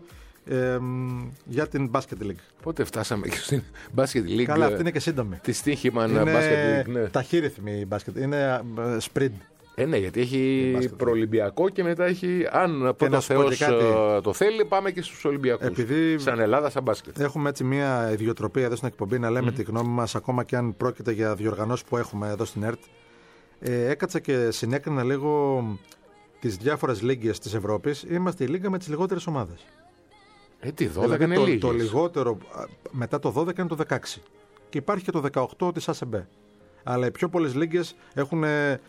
για την Basket League. Πότε φτάσαμε και στην Basket League? Καλά, αυτή είναι και σύντομη. Τη στοίχημαν Basket League, ναι. Ταχύρυθμη η Basket, είναι sprint. Ναι, γιατί έχει προολυμπιακό και μετά έχει, αν πρώτα Θεός το θέλει, πάμε και στους Ολυμπιακούς. Επειδή σαν Ελλάδα, σαν μπάσκετ. Έχουμε έτσι μια ιδιοτροπία εδώ στην εκπομπή να λέμε τη γνώμη μας, ακόμα και αν πρόκειται για διοργανώσεις που έχουμε εδώ στην ΕΡΤ. Έκατσα και συνέκρινα λίγο τις διάφορες λίγκες της Ευρώπης. Είμαστε η λίγα με τις λιγότερες ομάδες. Τι 12 είναι λίγες. Το λιγότερο μετά το 12 είναι το 16. Και υπάρχει και το 18 της ΑΣΕΜΠΕ. Αλλά οι πιο πολλές λίγκες έχουν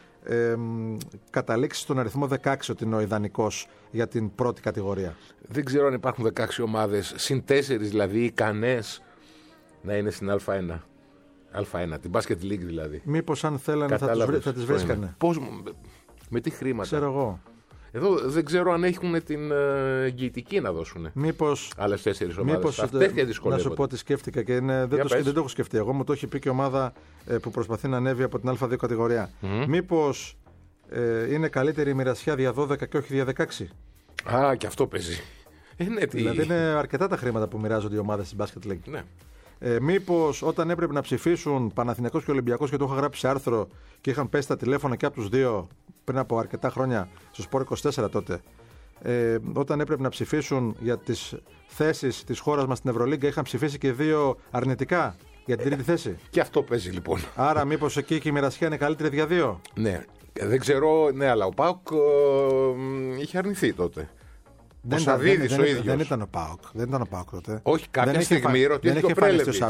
καταλήξει στον αριθμό 16 ότι είναι ο ιδανικός για την πρώτη κατηγορία. Δεν ξέρω αν υπάρχουν 16 ομάδες συν 4 δηλαδή ικανές να είναι στην Α1. Α1, την Basket League δηλαδή. Μήπως αν θέλανε θα τις βρίσκανε. Πώς, με τι χρήματα? Ξέρω εγώ. Εδώ δεν ξέρω αν έχουν την εγγυητική να δώσουν. Μήπως άλλες 4 ομάδες. Τέτοια δυσκολεύονται. Να σου πω ότι σκέφτηκα και δεν το έχω σκεφτεί εγώ. Μου το έχει πει και η ομάδα που προσπαθεί να ανέβει από την Α2 κατηγορία. Μήπως είναι καλύτερη η μοιρασιά δια 12 και όχι δια 16? Και αυτό παίζει. Δηλαδή είναι αρκετά τα χρήματα που μοιράζονται οι ομάδες της Basket League. Ναι. Μήπως όταν έπρεπε να ψηφίσουν Παναθηναϊκός και Ολυμπιακός, και το είχα γράψει σε άρθρο και είχαν πέσει τα τηλέφωνα και από τους δύο πριν από αρκετά χρόνια στο Σπορ 24 τότε, όταν έπρεπε να ψηφίσουν για τις θέσεις της χώρας μας στην Ευρωλίγκα, είχαν ψηφίσει και δύο αρνητικά για την τρίτη θέση. Και αυτό παίζει λοιπόν. Άρα μήπως εκεί και η μοιρασιά είναι καλύτερη δια 2? Ναι, δεν ξέρω, ναι, αλλά ο ΠΑΟΚ είχε αρνηθεί τότε. Ο Σαββίδης ο ίδιος. Δεν ήταν ο ΠΑΟΚ. Δεν ήταν ο ΠΑΟΚ τότε. Όχι, κάποια στιγμή ρωτήθηκε ο Πρέλεβιτς.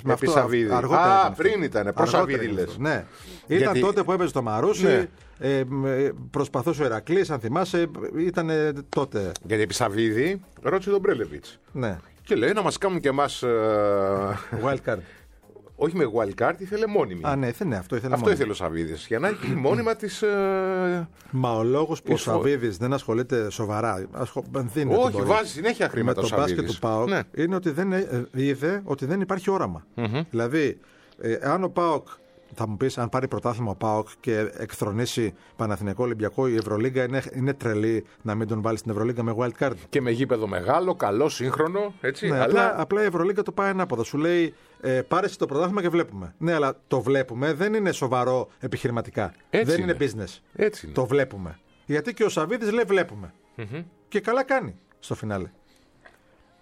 Πριν ήταν. Προς Σαββίδη λες. Ναι. Ήταν τότε που έπαιζε το Μαρούσι. Προσπαθούσε ο Ηρακλής, αν θυμάσαι. Ήταν τότε. Γιατί επί Σαββίδη ρώτησε τον Πρέλεβιτς. Ναι. Και λέει να μας κάνουν και εμάς wildcard. Όχι με wildcard, ήθελε μόνιμη. Αυτό ήθελε ο Σαββίδης. Για να έχει μόνιμα της. Μα ο λόγος που ο Σαββίδης δεν ασχολείται σοβαρά. Όχι, βάζει συνέχεια χρήματα με το μπάσκετ του ΠΑΟΚ, είναι ότι είδε ότι δεν υπάρχει όραμα. Δηλαδή, αν ο ΠΑΟΚ, θα μου πεις, αν πάρει πρωτάθλημα ο ΠΑΟΚ και εκθρονήσει Παναθηναϊκό Ολυμπιακό, η Ευρωλίγκα είναι τρελή να μην τον βάλει στην Ευρωλίγκα με wildcard. Και με γήπεδο μεγάλο, καλό, σύγχρονο. Έτσι, ναι, απλά η Ευρωλίγκα το πάει ανάποδα. Σου λέει πάρε το πρωτάθλημα και βλέπουμε. Ναι, αλλά το βλέπουμε δεν είναι σοβαρό επιχειρηματικά. Δεν είναι business. Έτσι είναι. Το βλέπουμε. Γιατί και ο Σαββίδης λέει βλέπουμε. Και καλά κάνει στο φινάλε.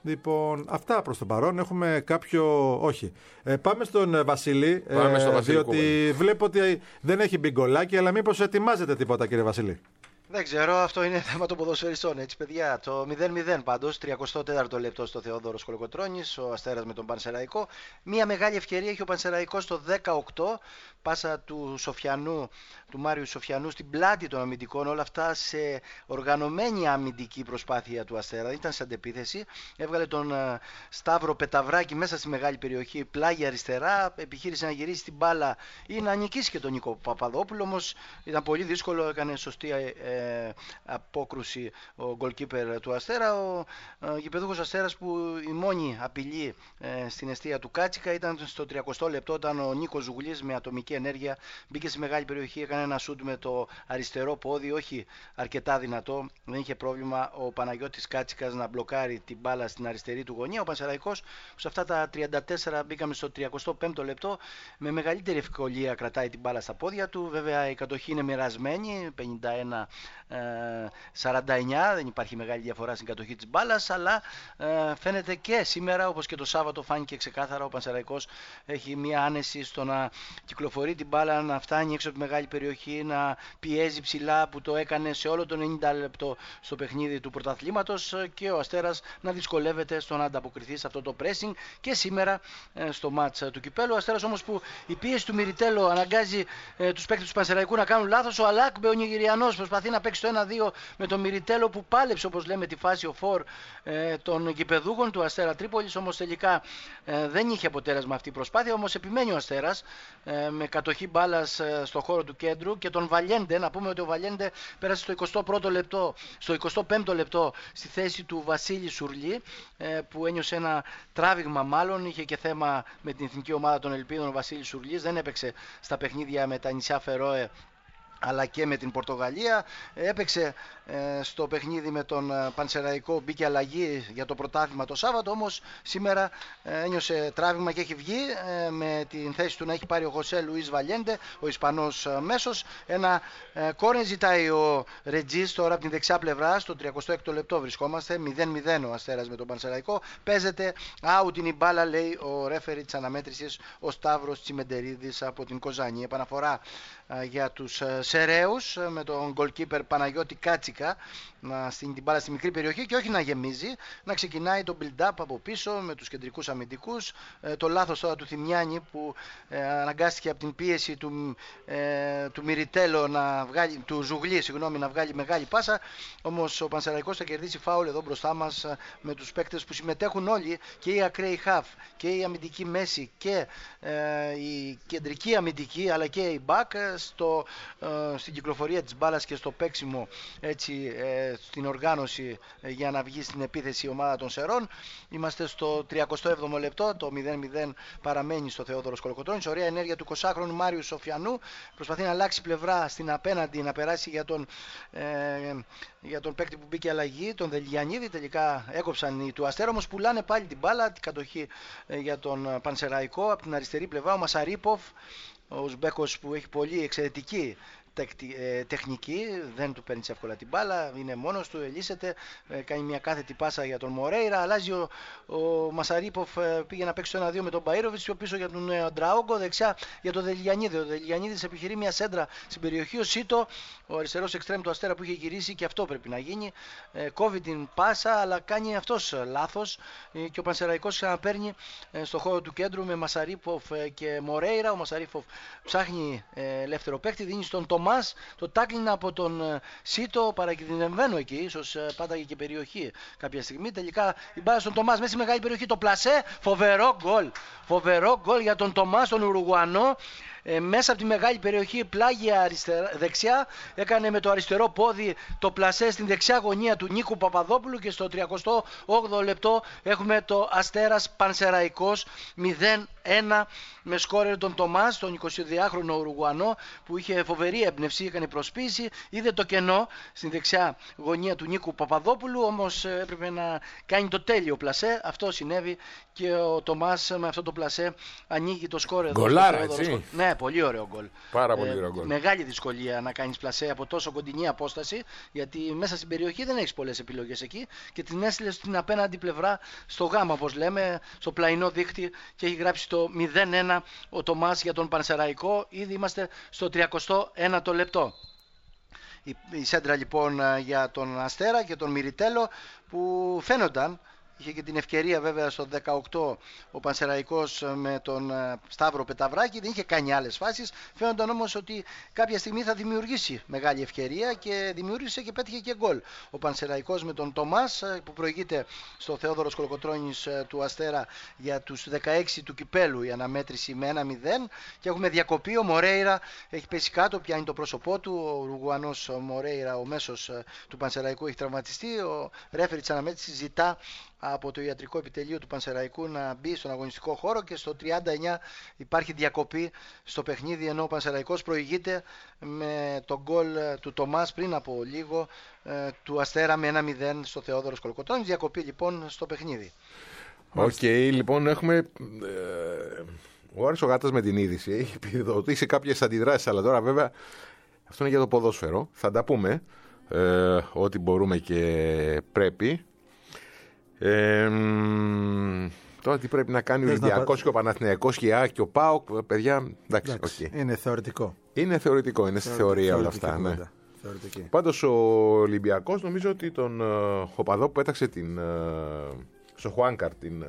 Λοιπόν, αυτά προς το παρόν. Έχουμε κάποιο. Όχι. Πάμε στον Βασίλη. Πάμε στον Βασίλη. Διότι βλέπω ότι δεν έχει μπιγκολάκι, αλλά μήπως ετοιμάζετε τίποτα, κύριε Βασίλη? Δεν ξέρω, αυτό είναι θέμα των ποδοσφαιριστών, έτσι παιδιά. Το 0-0 πάντως, 34ο λεπτό στο Θεόδωρος Κολοκοτρώνης, ο Αστέρας με τον Πανσεραϊκό. Μία μεγάλη ευκαιρία έχει ο Πανσεραϊκός στο 18, πάσα του Σοφιανού, του Μάριου Σοφιανού στην πλάτη των αμυντικών, όλα αυτά σε οργανωμένη αμυντική προσπάθεια του Αστέρα, ήταν σε αντεπίθεση. Έβγαλε τον Σταύρο Πεταβράκη μέσα στη μεγάλη περιοχή, πλάγι αριστερά, επιχείρησε να γυρίσει την μπάλα ή να νικήσει και τον Νίκο Παπαδόπουλο, όμως ήταν πολύ δύσκολο, έκανε σωστή απόκρουση ο goalkeeper του Αστέρα. Ο γηπεδούχος Αστέρας που η μόνη απειλή στην εστία του Κάτσικα ήταν στο 30ο λεπτό, όταν ο Νίκος Ζουγλής με ατομική ενέργεια μπήκε στη μεγάλη περιοχή, έκανε ένα σούτ με το αριστερό πόδι, όχι αρκετά δυνατό, δεν είχε πρόβλημα ο Παναγιώτης Κάτσικας να μπλοκάρει την μπάλα στην αριστερή του γωνία. Ο Πανσεραϊκός που σε αυτά τα 34 μπήκαμε στο 35ο λεπτό, με μεγαλύτερη ευκολία κρατάει την μπάλα στα πόδια του. Βέβαια η κατοχή είναι μοιρασμένη, 51-49, δεν υπάρχει μεγάλη διαφορά στην κατοχή της μπάλας, αλλά φαίνεται και σήμερα, όπως και το Σάββατο φάνηκε ξεκάθαρα, ο Πανσεραϊκός έχει μια άνεση στο να κυκλοφορεί την μπάλα, να φτάνει έξω από τη μεγάλη περιοχή, να πιέζει ψηλά, που το έκανε σε όλο το 90 λεπτό στο παιχνίδι του πρωταθλήματος, και ο Αστέρας να δυσκολεύεται στο να ανταποκριθεί σε αυτό το pressing και σήμερα στο μάτς του Κυπέλλου. Ο Αστέρας όμως που η πίεση του Μυριτέλο αναγκάζει τους παίκτες του Πανσεραϊκού να κάνουν λάθος. Ο Αλάκμπε, ο Νιγηριανός, προσπαθεί να παίξει το 1-2 με τον Μυριτέλο που πάλεψε, όπως λέμε, τη φάση ο φορ των γηπεδούχων του Αστέρα Τρίπολης, όμως τελικά δεν είχε αποτέλεσμα αυτή η προσπάθεια. Όμως επιμένει ο Αστέρας με κατοχή μπάλας στο χώρο του κέντρου και τον Βαλιέντε. Να πούμε ότι ο Βαλιέντε πέρασε στο 21ο λεπτό, στο 25ο λεπτό στη θέση του Βασίλη Σουρλή, που ένιωσε ένα τράβηγμα, μάλλον είχε και θέμα με την εθνική ομάδα των Ελπίδων. Ο Βασίλης Σουρλής δεν έπαιξε στα παιχνίδια με τα νησιά Φερόε αλλά και με την Πορτογαλία. Έπαιξε στο παιχνίδι με τον Πανσεραϊκό, μπήκε αλλαγή για το πρωτάθλημα το Σάββατο, όμως σήμερα ένιωσε τράβημα και έχει βγει με την θέση του να έχει πάρει ο Χωσέ Λουίς Βαλιέντε, ο Ισπανός μέσος. Ένα κόρνερ ζητάει ο Ρετζής τώρα από την δεξιά πλευρά, στο 36ο λεπτό βρισκόμαστε, 0-0 ο Αστέρας με τον Πανσεραϊκό. Παίζεται, out είναι η μπάλα, λέει ο ρέφερι της αναμέτρησης, ο Σταύρος Τσιμεντερίδης από την Κοζάνη. Επαναφορά για τους Σεραίους με τον goalkeeper Παναγιώτη Κάτσικα να στείλει την μπάλα στη μικρή περιοχή και όχι να γεμίζει, να ξεκινάει το build-up από πίσω με τους κεντρικούς αμυντικούς. Το λάθος τώρα του Θημιάνη που αναγκάστηκε από την πίεση του Μυριτέλο του Ζουγλή, να βγάλει μεγάλη πάσα, όμως ο Πανσεραϊκός θα κερδίσει φάουλ εδώ μπροστά μας με τους παίκτες που συμμετέχουν όλοι, και η ακραίοι χαφ και η αμυντική μέση και η κεντρική αμυντική αλλά και η back στην κυκλοφορία της μπάλας και στο παίξιμο, έτσι, στην οργάνωση για να βγει στην επίθεση η ομάδα των Σερών. Είμαστε στο 37ο λεπτό, το 0-0 παραμένει στο Θεόδωρος Κολοκοτρώνης. Ωραία ενέργεια του 20χρονου Μάριου Σοφιανού, προσπαθεί να αλλάξει πλευρά στην απέναντι, να περάσει για τον παίκτη που μπήκε αλλαγή, τον Δελγιανίδη. Τελικά έκοψαν οι του Αστέρα, όμως πουλάνε πάλι την μπάλα, την κατοχή για τον Πανσεραϊκό από την αριστερή πλευρά. Ο Μασαρίποφ, ο Ουσμπέκος, που έχει πολύ εξαιρετική τεχνική, δεν του παίρνει εύκολα την μπάλα, είναι μόνος του, ελίσσεται, κάνει μια κάθετη πάσα για τον Μορέιρα, αλλάζει ο Μασαρίποφ, πήγε να παίξει το 1-2 με τον Μπαΐροβιτς, πιο πίσω για τον Ντραόγκο, δεξιά για τον Δελγιανίδη. Ο Δελγιανίδης επιχειρεί μια σέντρα στην περιοχή, ο Σίτο, ο αριστερός εξτρέμ του Αστέρα που είχε γυρίσει, και αυτό πρέπει να γίνει, κόβει την πάσα αλλά κάνει αυτός λάθος και ο Πανσεραϊκός ξαναπαίρνει στο χώρο του κέντρου με Μασαρίποφ και Μορέιρα. Ο Μασαρίποφ ψάχνει ελεύθερο παίκτη, δίνει στον Τομάς, το τάκλιν από τον Σίτο, παρακινδυνευμένο εκεί, ίσως πάταγε και περιοχή κάποια στιγμή. Τελικά η μπάλα στον Τομάς μέσα στη μεγάλη περιοχή, το πλασέ, φοβερό γκολ για τον Τομάς, τον Ουρουγουανό. Μέσα από τη μεγάλη περιοχή, πλάγια δεξιά, έκανε με το αριστερό πόδι το πλασέ στην δεξιά γωνία του Νίκου Παπαδόπουλου και στο 38ο λεπτό έχουμε το Αστέρας Πανσεραϊκός 0-1 με σκόρερ τον Τομάς, τον 22χρονο Ουρουγουανό που είχε φοβερή έμπνευση, έκανε προσποίηση, είδε το κενό στην δεξιά γωνία του Νίκου Παπαδόπουλου, όμως έπρεπε να κάνει το τέλειο πλασέ. Αυτό συνέβη και ο Τομάς με αυτό το πλασέ ανοίγει το σκόρερ. Γκολάρα, έτσι. Ναι, Ναι, πολύ ωραίο γκολ. Πάρα πολύ ωραίο γκολ. Μεγάλη δυσκολία να κάνεις πλασέ από τόσο κοντινή απόσταση, γιατί μέσα στην περιοχή δεν έχεις πολλές επιλογές εκεί και την έστειλες στην απέναντι πλευρά, στο γάμα όπως λέμε, στο πλαϊνό δίχτυ, και έχει γράψει το 0-1 ο Τομάς για τον Πανσεραϊκό. Ήδη είμαστε στο 31ο λεπτό. Η σέντρα λοιπόν για τον Αστέρα και τον Μυριτέλο που φαίνονταν. Είχε και την ευκαιρία βέβαια στο 18 ο Πανσεραϊκός με τον Σταύρο Πεταβράκη, δεν είχε κάνει άλλες φάσεις. Φαίνονταν όμως ότι κάποια στιγμή θα δημιουργήσει μεγάλη ευκαιρία και δημιούργησε και πέτυχε και γκολ. Ο Πανσεραϊκός με τον Τομάς που προηγείται στο Θεόδωρος Κολοκοτρώνης του Αστέρα για τους 16 του κυπέλου, η αναμέτρηση με 1-0, και έχουμε διακοπή. Ο Μορέιρα έχει πέσει κάτω, πιάνει το πρόσωπό του. Ο Ουρουγουανός Μορέιρα, ο μέσος του Πανσεραϊκού, έχει τραυματιστεί. Ο ρέφερι της αναμέτρησης ζητά από το ιατρικό επιτελείο του Πανσεραϊκού να μπει στον αγωνιστικό χώρο και στο 39 υπάρχει διακοπή στο παιχνίδι, ενώ ο Πανσεραϊκός προηγείται με τον γκολ του Τομάς πριν από λίγο του Αστέρα με 1-0 στο Θεόδωρος Κολοκοτρώνης. Διακοπή λοιπόν στο παιχνίδι. Οκ, λοιπόν έχουμε... Ο Άρης ο Γάτας με την είδηση έχει επιδοτήσει κάποιες αντιδράσεις, αλλά τώρα βέβαια αυτό είναι για το ποδόσφαιρο. Θα τα πούμε ό,τι μπορούμε και πρέπει. Τώρα τι πρέπει να κάνει ο Ολυμπιακός και ο Παναθηναϊκός και η ΑΕΚ και ο ΠΑΟΚ, παιδιά, εντάξει, okay. Είναι θεωρητικό. Είναι θεωρητικό, είναι στη θεωρία όλα αυτά. Ναι. Πάντως ο Ολυμπιακός, νομίζω ότι τον οπαδό που πέταξε στο Χουάνκαρ την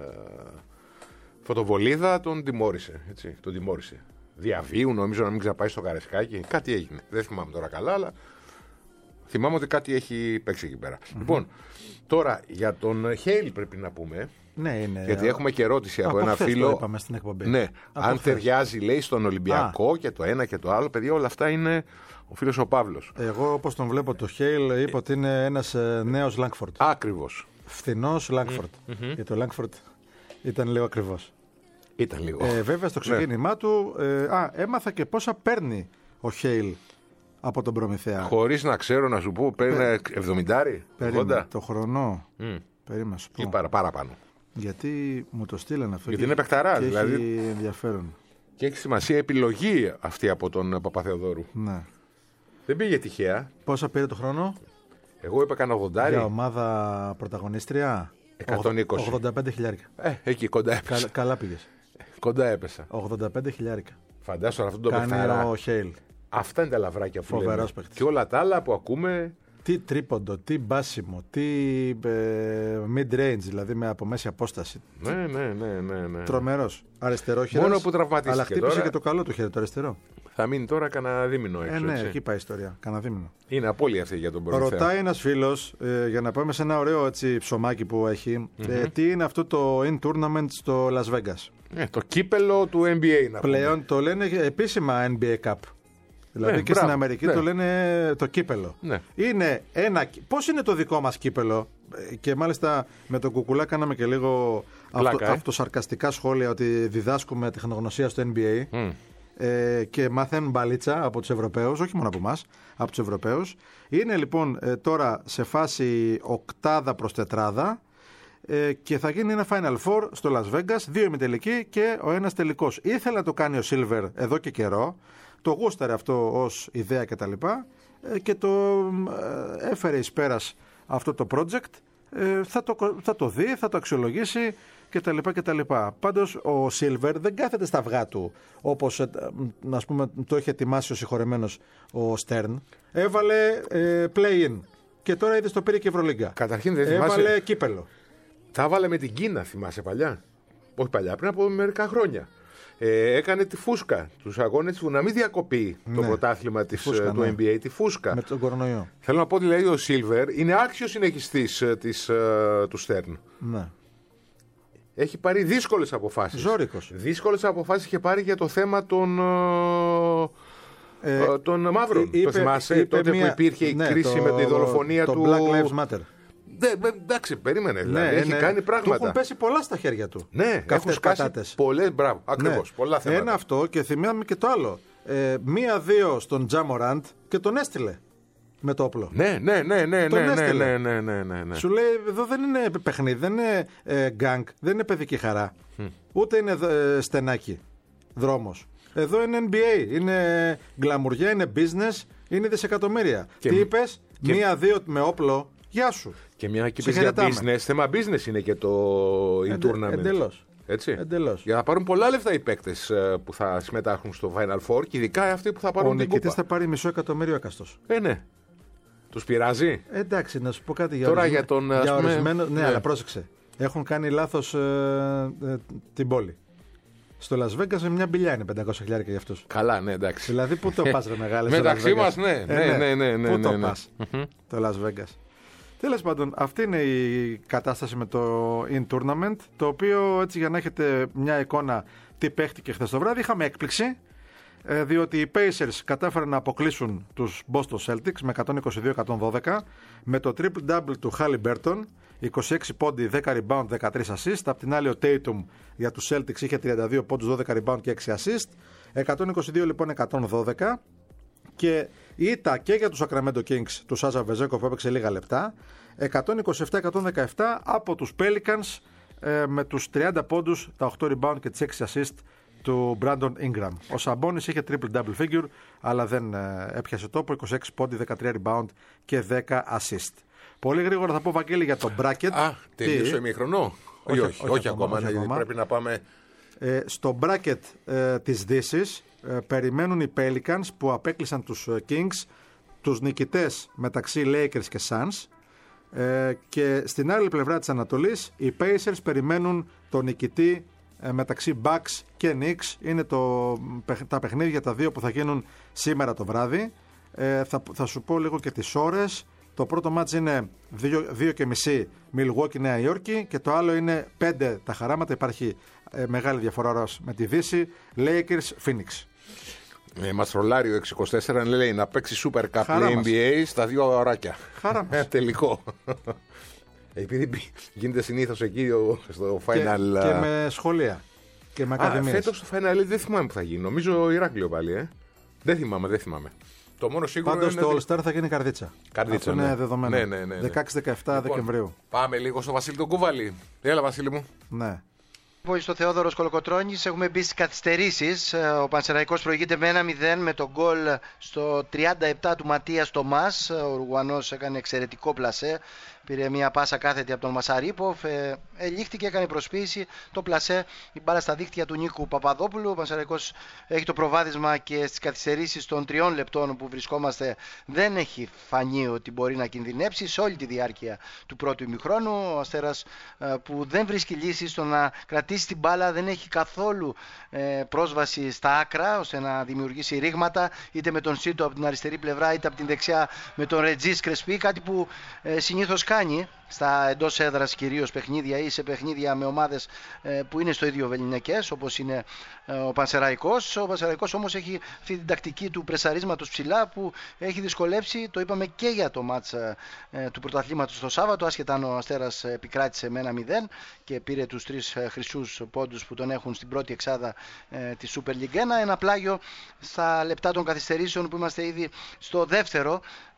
φωτοβολίδα τον τιμώρησε. Έτσι, τον τιμώρησε. Διαβίου, νομίζω, να μην ξαναπάει στο Καρεσκάκι. Κάτι έγινε. Δεν θυμάμαι τώρα καλά, αλλά θυμάμαι ότι κάτι έχει παίξει εκεί πέρα. Λοιπόν, τώρα για τον Χέιλ πρέπει να πούμε. Ναι, είναι. Γιατί έχουμε και ερώτηση από ένα φίλο. Το είπαμε στην εκπομπή. Ναι, αν ταιριάζει, λέει, στον Ολυμπιακό και το ένα και το άλλο. Παιδιά, όλα αυτά είναι ο φίλος ο Παύλος. Εγώ, όπως τον βλέπω, το Χέιλ, είπα ότι είναι ένας νέος Λάγκφορντ. Ακριβώς. Φθηνός Λάγκφορντ. Γιατί το Λάγκφορντ ήταν λίγο ακριβώς. Ήταν λίγο. Βέβαια, στο ξεκίνημά του, έμαθα και πόσα παίρνει ο Χέιλ από τον Προμηθέα. Χωρίς να ξέρω, να σου πω, παίρνει 70. Το χρονό. Περίμενα σου πω. Ή παραπάνω. Γιατί μου το στείλανε αυτό. Γιατί είναι παιχταρά, δηλαδή. Έχει ενδιαφέρον. Και έχει σημασία επιλογή αυτή από τον Παπαθεοδόρου. Ναι. Δεν πήγε τυχαία. Πόσα πήρε το χρόνο? Εγώ είπα κανένα 80. Για ομάδα πρωταγωνίστρια. 120. 85 χιλιάρικα. Εκεί κοντά έπεσα. Καλά πήγες. Κοντά έπεσα. 85 χιλιάρικα. Φαντάσου αυτό το παιχταρά. Κάνει ο Χέιλ. Αυτά είναι τα λαβράκια που λέμε. Και όλα τα άλλα που ακούμε. Τι τρίποντο, τι μπάσιμο, τι mid-range, δηλαδή από μέση απόσταση. Ναι. Τρομερός. Αριστερόχειρας. Μόνο που τραυματίστηκε. Αλλά χτύπησε και το καλό του χέρι, το αριστερό. Θα μείνει τώρα κανένα δίμηνο έξω. Ναι, εκεί πάει η ιστορία. Κανένα δίμηνο. Είναι απώλεια αυτή για τον Προμηθέα. Ρωτάει ένας φίλος, για να πάμε σε ένα ωραίο έτσι, ψωμάκι που έχει, τι είναι αυτό το in-tournament στο Las Vegas. Το κύπελο του NBA. Πλέον το λένε επίσημα NBA Cup. Δηλαδή και στην Αμερική το λένε το κύπελο. Ναι. Είναι πώς είναι το δικό μας κύπελο, και μάλιστα με τον Κουκουλά κάναμε και λίγο αυτοσαρκαστικά σχόλια ότι διδάσκουμε τεχνογνωσία στο NBA και μαθαίνουν μπαλίτσα από τους Ευρωπαίους, όχι μόνο από εμάς, από τους Ευρωπαίους. Είναι λοιπόν τώρα σε φάση οκτάδα προς τετράδα και θα γίνει ένα Final Four στο Las Vegas, 2 ημιτελικοί και ο ένας τελικός. Ήθελε να το κάνει ο Silver εδώ και καιρό. Το γούσταρε αυτό ως ιδέα κτλ. Και το έφερε εις πέρας αυτό το project. Θα το δει, θα το αξιολογήσει κτλ. Πάντως ο Silver δεν κάθεται στα αυγά του όπως ας πούμε, το είχε ετοιμάσει ο συγχωρεμένος ο Stern. Έβαλε play-in και τώρα είδες το πήρε και Ευρωλίγκα. Καταρχήν δεν θυμάσαι. Έβαλε κύπελο. Τα έβαλε με την Κίνα, θυμάσαι παλιά. Όχι παλιά, πριν από μερικά χρόνια. Έκανε τη φούσκα, τους αγώνες που να μην διακοπεί το πρωτάθλημα του NBA, τη φούσκα. Με τον κορονοϊό. Θέλω να πω ότι δηλαδή ο Silver είναι άξιος συνεχιστής του Stern. Ναι. Έχει πάρει δύσκολες αποφάσεις. Ζώρικος. Δύσκολες αποφάσεις είχε πάρει για το θέμα των μαύρων. Το θυμάσαι τότε που υπήρχε η κρίση με τη δολοφονία του. Black Lives Matter. Εντάξει, περίμενε. Δηλαδή έχει κάνει πράγματα. Του έχουν πέσει πολλά στα χέρια του. Ναι, έχουν σκάσει πολλές. Μπράβο, ακριβώς. Πολλά θέματα. Ένα αυτό και θυμάμαι και το άλλο. 1-2 στον Τζαμοράντ και τον έστειλε με το όπλο. Ναι. Σου λέει εδώ δεν είναι παιχνίδι, δεν είναι γκάνγκ, δεν είναι παιδική χαρά. Ούτε είναι στενάκι. δρόμος. Εδώ είναι NBA, είναι γκλαμουριά, είναι business, είναι δισεκατομμύρια. Τι είπες, 1-2 με όπλο, γεια σου. Και μια και είπες για business, θέμα business είναι και το in-tournament. Εντελώς. Έτσι. Εντελώς. Για να πάρουν πολλά λεφτά οι παίκτες που θα συμμετάχουν στο Final Four και ειδικά αυτοί που θα πάρουν την κούπα. Ο νικητής θα πάρει $500,000 εκαστός. Ναι. Τους πειράζει. Εντάξει, να σου πω κάτι για τώρα για τον ορισμένο. Ναι, αλλά πρόσεξε. Έχουν κάνει λάθος την πόλη. Στο Las Vegas με μια μπιλιά είναι $500,000 για αυτούς. Καλά, ναι, εντάξει. Δηλαδή, πού το πας, ρε μεγάλε. Μεταξύ μας, ναι. Πού το πας, το Las Vegas. Τέλος πάντων, αυτή είναι η κατάσταση με το in-tournament, το οποίο, έτσι για να έχετε μια εικόνα τι παίχτηκε χθες το βράδυ, είχαμε έκπληξη, διότι οι Pacers κατάφεραν να αποκλείσουν τους Boston Celtics με 122-112, με το triple-double του Haliburton, 26 πόντι, 10 rebound, 13 assist. Απ' την άλλη ο Tatum για τους Celtics είχε 32 πόντους, 12 rebound και 6 assist. 122 λοιπόν 112. Και η ήττα και για τους Sacramento Kings του Σάζα Βεζέκοφ που έπαιξε λίγα λεπτά. 127-117 από τους Pelicans με τους 30 πόντους, τα 8 rebound και τις 6 assist του Brandon Ingram. Ο Σαμπόνις είχε triple-double figure, αλλά δεν έπιασε τόπο. 26 πόντι, 13 rebound και 10 assist. Πολύ γρήγορα θα πω, Βαγγέλη, για το bracket. Τελείωσε ημίχρονο. Όχι ακόμα. Πρέπει να πάμε. Στο bracket της Δύσης περιμένουν οι Pelicans που απέκλεισαν τους Kings, τους νικητές μεταξύ Lakers και Suns, και στην άλλη πλευρά της Ανατολής οι Pacers περιμένουν τον νικητή μεταξύ Bucks και Knicks. Είναι τα παιχνίδια τα δύο που θα γίνουν σήμερα το βράδυ. Θα σου πω λίγο και τις ώρες. Το πρώτο μάτς είναι 2:30 Milwaukee Νέα Υόρκη και το άλλο είναι 5 τα χαράματα. Υπάρχει μεγάλη διαφορά με τη Δύση. Lakers Phoenix. Μας ρολάρει ο 624, λέει να παίξει Super Cup NBA στα 2 ωράκια. Χαρά μας. Τελικό. Επειδή γίνεται συνήθως εκεί στο Final. Και με σχολεία και με ακαδημίες. Φέτος στο Final δεν θυμάμαι που θα γίνει. Νομίζω Ηράκλειο πάλι. Δεν θυμάμαι. Το μόνο σίγουρο πάντως είναι. Πάντως το All Star θα γίνει Καρδίτσα. Αυτό είναι δεδομένο. Ναι. 16-17 Δεκεμβρίου. Πάμε λίγο στο Βασίλη τον Κούβαλη. Έλα, Βασίλη μου. Ναι. Λοιπόν, στο Θεόδωρος Κολοκοτρώνης έχουμε μπει στις καθυστερήσεις. Ο Πανσεραϊκός προηγείται με 1-0 με τον γκολ στο 37 του Ματίας Τομάς. Ο Ουρουγουανός έκανε εξαιρετικό πλασέ. Πήρε μια πάσα κάθετη από τον Μασαρίποφ, ελήχθηκε, έκανε προσποίηση, το πλασέ, η μπάλα στα δίχτυα του Νίκου Παπαδόπουλου. Ο Πανσεραϊκός έχει το προβάδισμα και στις καθυστερήσεις των 3 λεπτών που βρισκόμαστε δεν έχει φανεί ότι μπορεί να κινδυνεύσει σε όλη τη διάρκεια του πρώτου ημιχρόνου. Ο Αστέρας που δεν βρίσκει λύση στο να κρατήσει την μπάλα, δεν έχει καθόλου πρόσβαση στα άκρα ώστε να δημιουργήσει ρήγματα, είτε με τον Σίτο από την αριστερή πλευρά είτε από την δεξιά με τον Ρετζής Κρεσπί, κάτι που συνήθως κάνει στα εντός έδρας κυρίως παιχνίδια ή σε παιχνίδια με ομάδες που είναι στο ίδιο βεληνικές, όπως είναι ο Πανσεραϊκός. Ο Πανσεραϊκός όμως έχει αυτή την τακτική του πρεσαρίσματος ψηλά που έχει δυσκολέψει, το είπαμε και για το μάτς του πρωταθλήματος το Σάββατο, άσχετα αν ο Αστέρας επικράτησε με 1-0 και πήρε τους 3 χρυσούς πόντους που τον έχουν στην πρώτη εξάδα της Super League 1. Ένα πλάγιο στα λεπτά των καθυστερήσεων που είμαστε ήδη στο δεύτερο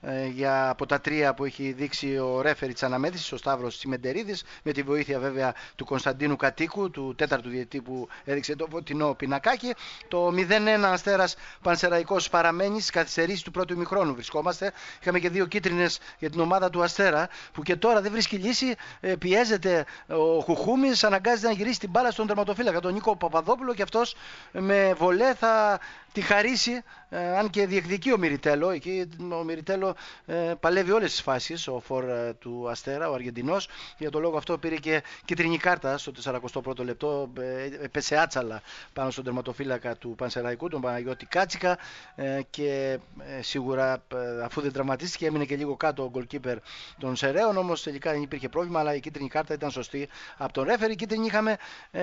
από τα 3 που έχει δείξει ο ρέφερι της αναμέτρησης, ο Σταύρος Τσιμεντερίδης, με τη βοήθεια βέβαια του Κωνσταντίνου Κατοίκου, του 4ου διαιτητή που έδειξε το φωτεινό πινακάκι. Το 0-1 Αστέρας Πανσεραϊκός παραμένει στις καθυστερήσεις του πρώτου ημιχρόνου. Βρισκόμαστε, είχαμε και 2 κίτρινες για την ομάδα του Αστέρα που και τώρα δεν βρίσκει λύση, πιέζεται ο Χουχούμης, αναγκάζεται να γυρίσει την μπάλα στον τερματοφύλακα τον Νίκο Παπαδόπουλο και αυτός με βολέ θα τη χαρίσει, αν και διεκδικεί ο Μιριτέλο. Εκεί ο Μιριτέλο παλεύει όλες τις φάσεις, ο φορ του Αστέρα, ο Αργεντινός. Για τον λόγο αυτό πήρε και κίτρινη κάρτα στο 41ο λεπτό, έπεσε άτσαλα πάνω στον τερματοφύλακα του Πανσεραϊκού, τον Παναγιώτη Κάτσικα, και σίγουρα αφού δεν τραυματίστηκε έμεινε και λίγο κάτω ο goalkeeper των Σεραίων, όμως τελικά δεν υπήρχε πρόβλημα, αλλά η κίτρινη κάρτα ήταν σωστή από τον ρέφερη. Η κίτρινη είχαμε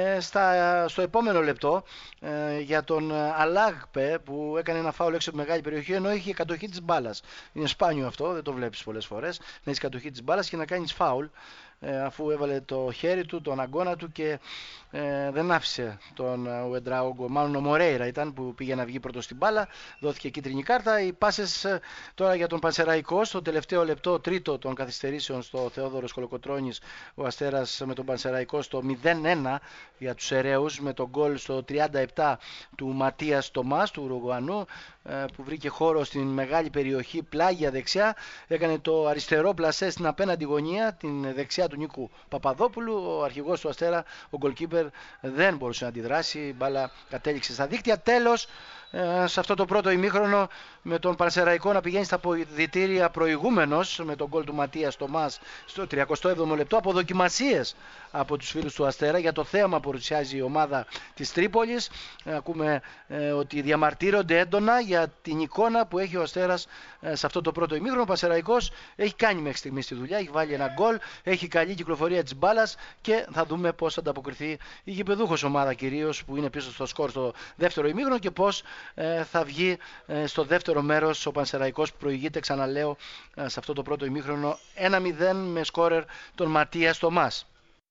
στο επόμενο λεπτό για τον Αλάγπε που έκανε ένα φάουλ έξω από μεγάλη περιοχή ενώ είχε κατοχή της μπάλας. Είναι σπάνιο αυτό, δεν το βλέπεις πολλές φορές, να έχεις κατοχή της μπάλας και να κάνεις φάουλ. αφού έβαλε το χέρι του, τον αγκώνα του και δεν άφησε τον Ουεντράογκο, μάλλον ο Μορέιρα ήταν που πήγε να βγει πρώτο στην μπάλα, δόθηκε κίτρινη κάρτα. Οι πάσες τώρα για τον Πανσεραϊκό στο τελευταίο λεπτό, τρίτο των καθυστερήσεων στο Θεόδωρος Κολοκοτρώνης, ο Αστέρας με τον Πανσεραϊκό στο 0-1 για τους Εραίους, με τον γκολ στο 37 του Ματίας Τομάς, του Ουρουγουανού, που βρήκε χώρο στην μεγάλη περιοχή πλάγια δεξιά, έκανε το αριστερό πλασέ στην απέναντι γωνία, την δεξιά του Νίκου Παπαδόπουλου. Ο αρχηγός του Αστέρα, ο γκολκίπερ, δεν μπορούσε να αντιδράσει, η μπάλα κατέληξε στα δίκτυα. Τέλος, σε αυτό το πρώτο ημίχρονο, με τον Πανσεραϊκό να πηγαίνει στα αποδυτήρια προηγούμενος με τον γκολ του Ματίας Τομάς στο 37ο λεπτό, από δοκιμασίες από τους φίλους του Αστέρα για το θέαμα που παρουσιάζει η ομάδα της Τρίπολης. Ακούμε ότι διαμαρτύρονται έντονα για την εικόνα που έχει ο Αστέρας σε αυτό το πρώτο ημίχρονο. Ο Πανσεραϊκός έχει κάνει μέχρι στιγμής τη δουλειά, έχει βάλει ένα γκολ, έχει καλή κυκλοφορία της μπάλας και θα δούμε πώς θα ανταποκριθεί η γηπεδούχος ομάδα κυρίως, που είναι πίσω στο σκορ στο δεύτερο ημίχρονο, και πώς θα βγει στο δεύτερο μέρος ο Πανσεραϊκός που προηγείται, ξαναλέω, σε αυτό το πρώτο ημίχρονο 1-0 με σκόρερ τον Ματίας Τομάς.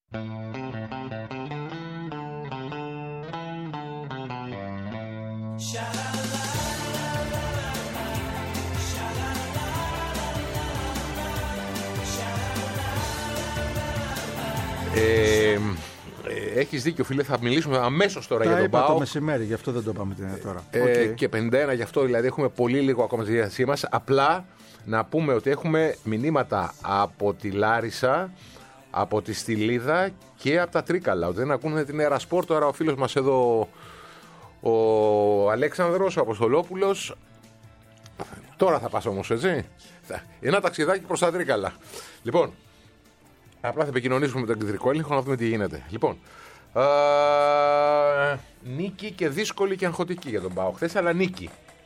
Έχεις δίκιο, φίλε, θα μιλήσουμε αμέσως τώρα για τον ΠΑΟΚ. Το μεσημέρι, γι' αυτό δεν το είπαμε τώρα. Και 51, γι' αυτό δηλαδή έχουμε πολύ λίγο ακόμα στη διάθεσή μας. Απλά να πούμε ότι έχουμε μηνύματα από τη Λάρισα, από τη Στυλίδα και από τα Τρίκαλα, ότι δεν ακούνε την Ερασπόρ. Τώρα ο φίλος μας εδώ, ο Αλέξανδρος, ο Αποστολόπουλος. Τώρα θα πας όμως, έτσι. Ένα ταξιδάκι προς τα Τρίκαλα. Λοιπόν, απλά θα επικοινωνήσουμε με τον κεντρικό έλεγχο να δούμε τι γίνεται. Λοιπόν, νίκη και δύσκολη και αγχωτική για τον ΠΑΟΚ χθες, αλλά νίκη.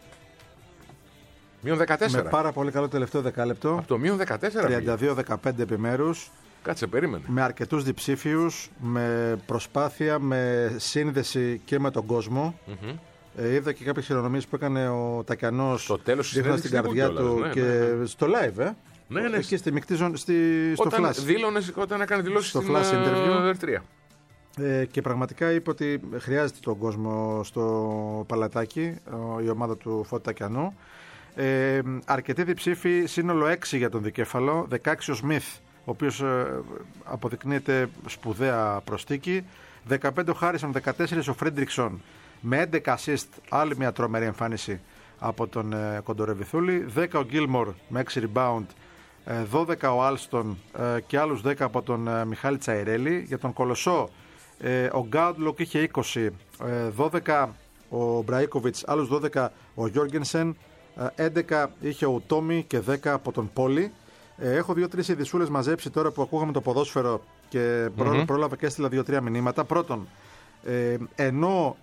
Μείον 14. Με πάρα πολύ καλό τελευταίο δεκάλεπτο. Από το μείον 14. 32-15 επιμέρους. Κάτσε, περίμενε. Με αρκετούς διψήφιους, με προσπάθεια, με σύνδεση και με τον κόσμο. Mm-hmm. Είδα και κάποιες χειρονομίες που έκανε ο Τακιανός στο τέλος δείχνοντας την καρδιά του, ναι, και ναι. Στο live, ναι. Εκεί στη μεικτή ζώνη, στο flash. Όταν έκανε δηλώσεις στο στην flash interview. Ερτρία. Και πραγματικά είπε ότι χρειάζεται τον κόσμο στο Παλατάκι, η ομάδα του Φώτη Τακιανού. Αρκετοί διψήφοι, σύνολο 6 για τον δικέφαλο, 16 ο Σμιθ, ο οποίος αποδεικνύεται σπουδαία προστίκη, 15 ο Χάρισον, 14 ο Φρέντριξον, με 11 assist, άλλη μια τρομερή εμφάνιση από τον Κοντορεβιθούλη, 10 ο Γκίλμορ με 6 rebound, 12 ο Άλστον και άλλους 10 από τον Μιχάλη Τσαϊρέλη. Για τον Κολοσσό, ο Γκάουτλοκ είχε 20, 12 ο Μπραίκοβιτς, άλλους 12 ο Γιόργενσεν, 11 είχε ο Τόμι και 10 από τον Πόλη. Έχω 2-3 ειδισούλες μαζέψει τώρα που ακούγαμε το ποδόσφαιρο και πρόλαβα και έστειλα 2-3 μηνύματα. Πρώτον, ενώ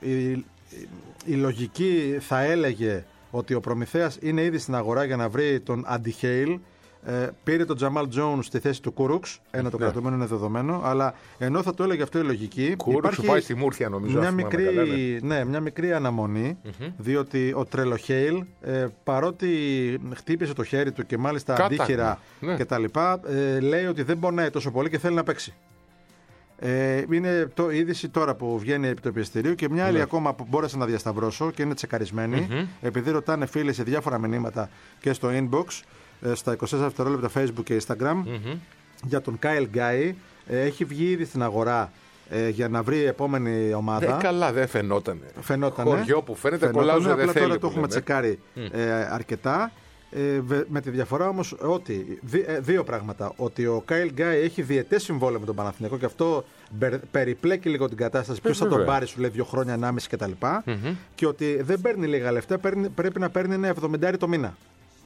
η λογική θα έλεγε ότι ο Προμηθέας είναι ήδη στην αγορά για να βρει τον Αντιχέιλ, πήρε τον Τζαμάλ Τζόουνς στη θέση του Κούρουξ. Το κρατούμενο είναι δεδομένο. Αλλά ενώ θα το έλεγε αυτό η λογική, Κούρουξ πάει στη Μούρθια, νομίζω. Μια μικρή αναμονή, διότι ο Τρελοχέιλ, παρότι χτύπησε το χέρι του και μάλιστα αντίχειρα κτλ., λέει ότι δεν πονάει τόσο πολύ και θέλει να παίξει. Είναι η είδηση τώρα που βγαίνει επί του πιεστηρίου και μια άλλη ακόμα που μπόρεσα να διασταυρώσω και είναι τσεκαρισμένη, επειδή ρωτάνε φίλοι σε διάφορα μηνύματα και στο inbox, στα 24 δευτερόλεπτα Facebook και Instagram, για τον Κάιλ Γκάι. Έχει βγει ήδη στην αγορά για να βρει η επόμενη ομάδα. Καλά, δεν φαινότανε. Χωριό που φαίνεται πολλά δεν θέλει. Τώρα το έχουμε τσεκάρει αρκετά. Με τη διαφορά όμως ότι δύο πράγματα. Ότι ο Κάιλ Γκάι έχει διετές συμβόλαιο με τον Παναθηναϊκό και αυτό περιπλέκει λίγο την κατάσταση. Ποιος θα τον πάρει, σου λέει 2 χρόνια, 1,5 κτλ. Και ότι δεν παίρνει λίγα λεφτά, πρέπει να παίρνει ένα 70 το μήνα.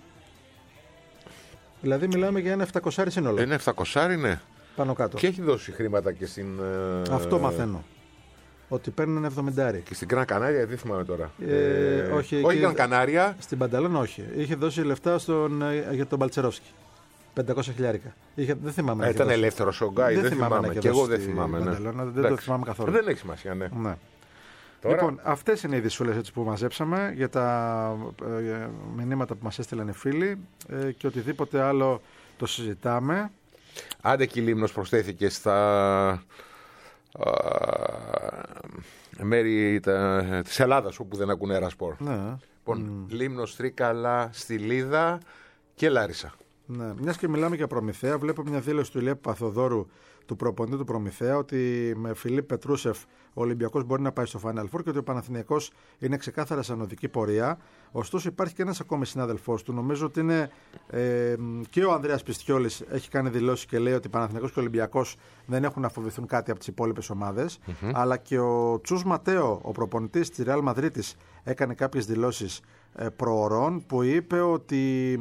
Δηλαδή μιλάμε για ένα 700 σύνολο. Ένα 700, ναι. Πάνω κάτω. Και έχει δώσει χρήματα και στην. Αυτό μαθαίνω. Ότι παίρνουν 70. Και στην Γκραν Κανάρια, δεν θυμάμαι τώρα. Όχι, Γκραν Κανάρια. Στην Πανταλώνα, όχι. Είχε δώσει λεφτά για τον Μπαλτσερόφσκι. 500 χιλιάρικα. Δεν θυμάμαι. Ήταν ελεύθερο ο Γκάι, δεν θυμάμαι. Και εγώ δεν θυμάμαι. Δεν το θυμάμαι καθόλου. Δεν έχει σημασία, ναι. Τώρα... Λοιπόν, αυτές είναι οι ειδισούλες που μαζέψαμε για τα μηνύματα που μας έστειλαν οι φίλοι και οτιδήποτε άλλο το συζητάμε. Άντε και η Λίμνος προσθέθηκε στα μέρη της Ελλάδας όπου δεν ακούνε Ερασπορ. Ναι. Λοιπόν, Λίμνος, Τρίκαλα, Στυλίδα και Λάρισα. Ναι. Μιας και μιλάμε για Προμηθέα, βλέπω μια δήλωση του Ηλία Παπαθοδόρου, του προπονητή του Προμηθέα, ότι με Φιλίπ Πετρούσεφ ο Ολυμπιακός μπορεί να πάει στο Final Four και ότι ο Παναθηναϊκός είναι ξεκάθαρα σαν οδική πορεία. Ωστόσο, υπάρχει και ένας ακόμη συνάδελφός του, νομίζω ότι είναι και ο Ανδρέας Πιστιόλης, έχει κάνει δηλώσει και λέει ότι Παναθηναϊκός και ο Ολυμπιακός δεν έχουν να φοβηθούν κάτι από τις υπόλοιπες ομάδες. Αλλά και ο Τσούς Ματέο, ο προπονητής της Ρεάλ Μαδρίτης, έκανε κάποιες δηλώσεις προωρών που είπε ότι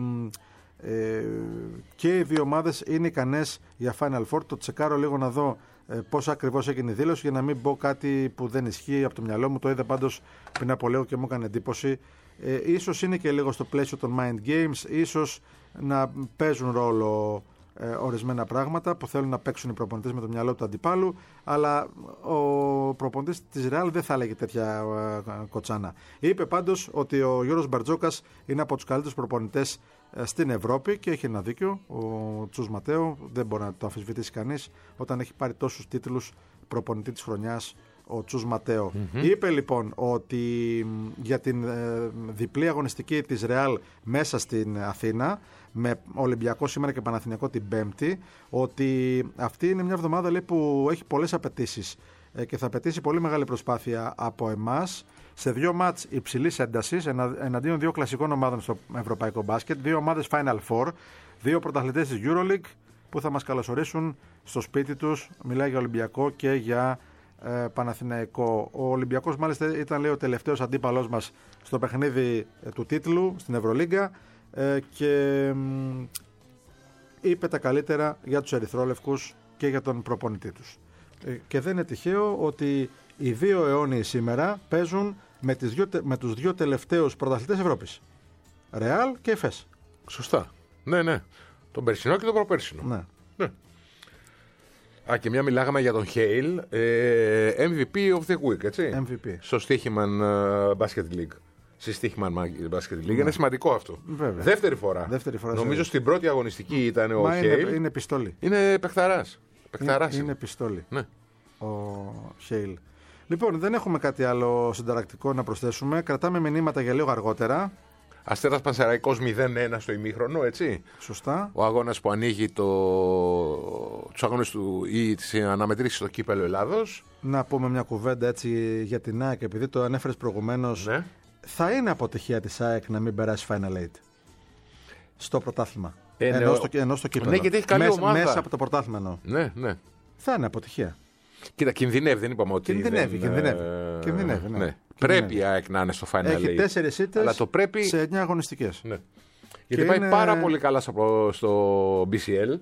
και οι δύο ομάδες είναι ικανές για Final Four. Το τσεκάρω λίγο να δω πώς ακριβώς έγινε η δήλωση, για να μην πω κάτι που δεν ισχύει από το μυαλό μου. Το είδα πάντως πριν από λίγο και μου έκανε εντύπωση. Ίσως είναι και λίγο στο πλαίσιο των mind games, ίσως να παίζουν ρόλο ορισμένα πράγματα που θέλουν να παίξουν οι προπονητές με το μυαλό του αντιπάλου, αλλά ο προπονητής της Ρεάλ δεν θα έλεγε τέτοια κοτσάνα. Είπε πάντως ότι ο Γιώργος Μπαρτζόκας είναι από τους καλύτερους προπονητές στην Ευρώπη και έχει ένα δίκιο. Ο Τσούς Ματέο δεν μπορεί να το αμφισβητήσει κανείς όταν έχει πάρει τόσους τίτλους προπονητή της χρονιάς ο Τσούς Ματέο. Είπε λοιπόν ότι για την διπλή αγωνιστική της Ρεάλ μέσα στην Αθήνα, με Ολυμπιακό σήμερα και Παναθηναϊκό την Πέμπτη, ότι αυτή είναι μια εβδομάδα, λέει, που έχει πολλές απαιτήσεις και θα απαιτήσει πολύ μεγάλη προσπάθεια από εμάς σε δύο μάτς υψηλής έντασης εναντίον δύο κλασικών ομάδων στο ευρωπαϊκό μπάσκετ, δύο ομάδες Final Four, δύο πρωταθλητές της EuroLeague που θα μας καλωσορίσουν στο σπίτι τους. Μιλάει για Ολυμπιακό και για Παναθηναϊκό. Ο Ολυμπιακός μάλιστα ήταν, λέει, ο τελευταίος αντίπαλός μας στο παιχνίδι του τίτλου στην Ευρωλίγκα και είπε τα καλύτερα για τους ερυθρόλευκους και για τον προπονητή τους. Και δεν είναι τυχαίο ότι οι δύο αιώνιοι σήμερα παίζουν με τους δύο τελευταίους πρωταθλητές Ευρώπης, Ρεάλ και Εφές. Σωστά. Ναι, ναι. Τον περσινό και τον προπέρσινο. Ναι. Ναι. Και μια μιλάγαμε για τον Χέιλ, MVP of the week, έτσι. MVP. Στο Στίχημαν Basket League. Στη Στίχημαν Basket League. Είναι σημαντικό αυτό. Βέβαια. Δεύτερη φορά. Νομίζω στην πρώτη αγωνιστική ήταν ο Χέιλ. Είναι πιστόλι. Είναι παιχταράς. Είναι πιστόλι. Ναι. Ο Χέιλ. Λοιπόν, δεν έχουμε κάτι άλλο συνταρακτικό να προσθέσουμε. Κρατάμε μηνύματα για λίγο αργότερα. Αστέρας Πανσεραϊκός 0-1 στο ημίχρονο, έτσι. Σωστά. Ο αγώνας που ανοίγει τους αγώνες του ή τις αναμετρήσεις στο Κύπελλο Ελλάδος. Να πούμε μια κουβέντα έτσι για την ΑΕΚ, επειδή το ανέφερες προηγουμένως. Ναι. Θα είναι αποτυχία της ΑΕΚ να μην περάσει Final 8 στο πρωτάθλημα. Ενώ στο Κύπελλο. Ναι, γιατί έχει καλή ομάδα. Μέσα από το πρωτάθλημα. Ναι, ναι. Θα είναι αποτυχία. Κοίτα, κινδυνεύει, δεν είπαμε ότι. Κινδυνεύει. Ναι. Πρέπει η ΑΕΚ να είναι στο Final 8. Έχει 4 ήττες σε 9 αγωνιστικές. Ναι. Γιατί πάει πάρα πολύ καλά στο BCL.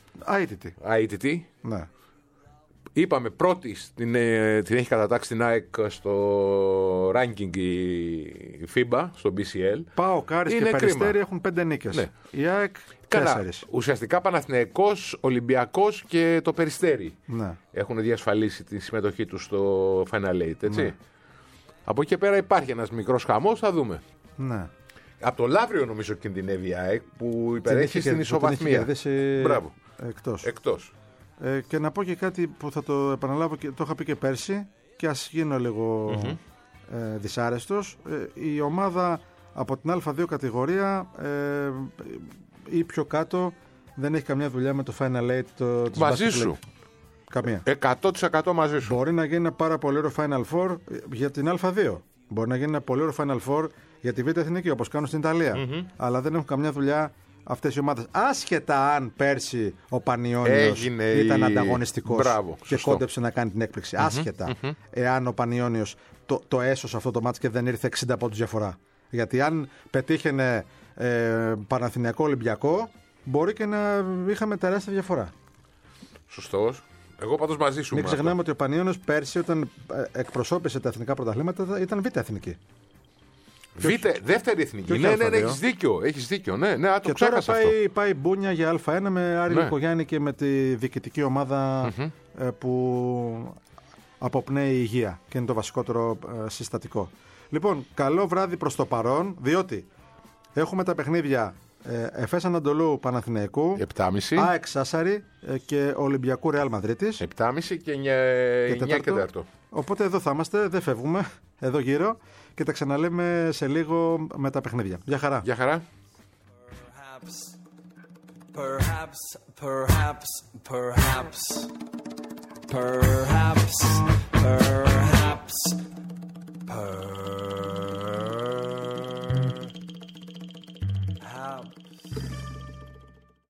ITT. Ναι. Είπαμε πρώτη την έχει κατατάξει την ΑΕΚ στο ranking η FIBA, στο BCL. Πάω Κάρις και Περιστέρι έχουν 5 νίκες. Ναι. Η ΑΕΚ 4. Ουσιαστικά Παναθηναϊκός, Ολυμπιακός και το Περιστέρι έχουν διασφαλίσει τη συμμετοχή τους στο Final 8, έτσι. Ναι. Από εκεί και πέρα υπάρχει ένας μικρός χαμός, θα δούμε. Ναι. Από το Λαύριο νομίζω κινδυνεύει η ΑΕΚ που υπερέχει στην ισοβαθμία. Μπράβο. Εκτός. Και να πω και κάτι που θα το επαναλάβω και το είχα πει και πέρσι και ας γίνω λίγο δυσάρεστος. Η ομάδα από την Α2 κατηγορία ή πιο κάτω δεν έχει καμιά δουλειά με το Final 8 της μαζί σου. Καμία. 100% μαζί σου. Μπορεί να γίνει ένα πάρα πολύ ωραίο Final Four για την Α2. Μπορεί να γίνει ένα πολύ ωραίο Final Four για τη Β' Εθνική όπως κάνουν στην Ιταλία. Αλλά δεν έχουν καμιά δουλειά αυτές οι ομάδες. Άσχετα αν πέρσι ο Πανιώνιος ήταν ανταγωνιστικός και κόντεψε να κάνει την έκπληξη. Άσχετα εάν ο Πανιώνιος το έσωσε αυτό το μάτς και δεν ήρθε 60 πόντους διαφορά. Γιατί αν πετύχαινε Παναθηναϊκό Ολυμπιακό, μπορεί και να είχαμε τεράστια διαφορά. Σωστός. Εγώ πάντως μαζί σου. Μην ξεχνάμε ότι ο Πανιώνιος πέρσι όταν εκπροσώπησε τα εθνικά πρωταθλήματα ήταν Β' Εθνική. Δεύτερη εθνική. Ναι, έχεις δίκιο. Ναι, το και τώρα πάει μπούνια για Α1 με Άρη Λουκογιάννη και με τη διοικητική ομάδα που αποπνέει η υγεία και είναι το βασικότερο συστατικό. Λοιπόν, καλό βράδυ προς το παρόν, διότι έχουμε τα παιχνίδια Εφές Ανατολού Παναθηναϊκού, 7.30. ΑΕΚ Σάσαρη και Ολυμπιακού Ρεάλ Μαδρίτης, 7.30 και 9 και 4. Οπότε εδώ θα είμαστε, δεν φεύγουμε, εδώ γύρω και τα ξαναλέμε σε λίγο με τα παιχνίδια. Γεια χαρά. Γεια χαρά. Perhaps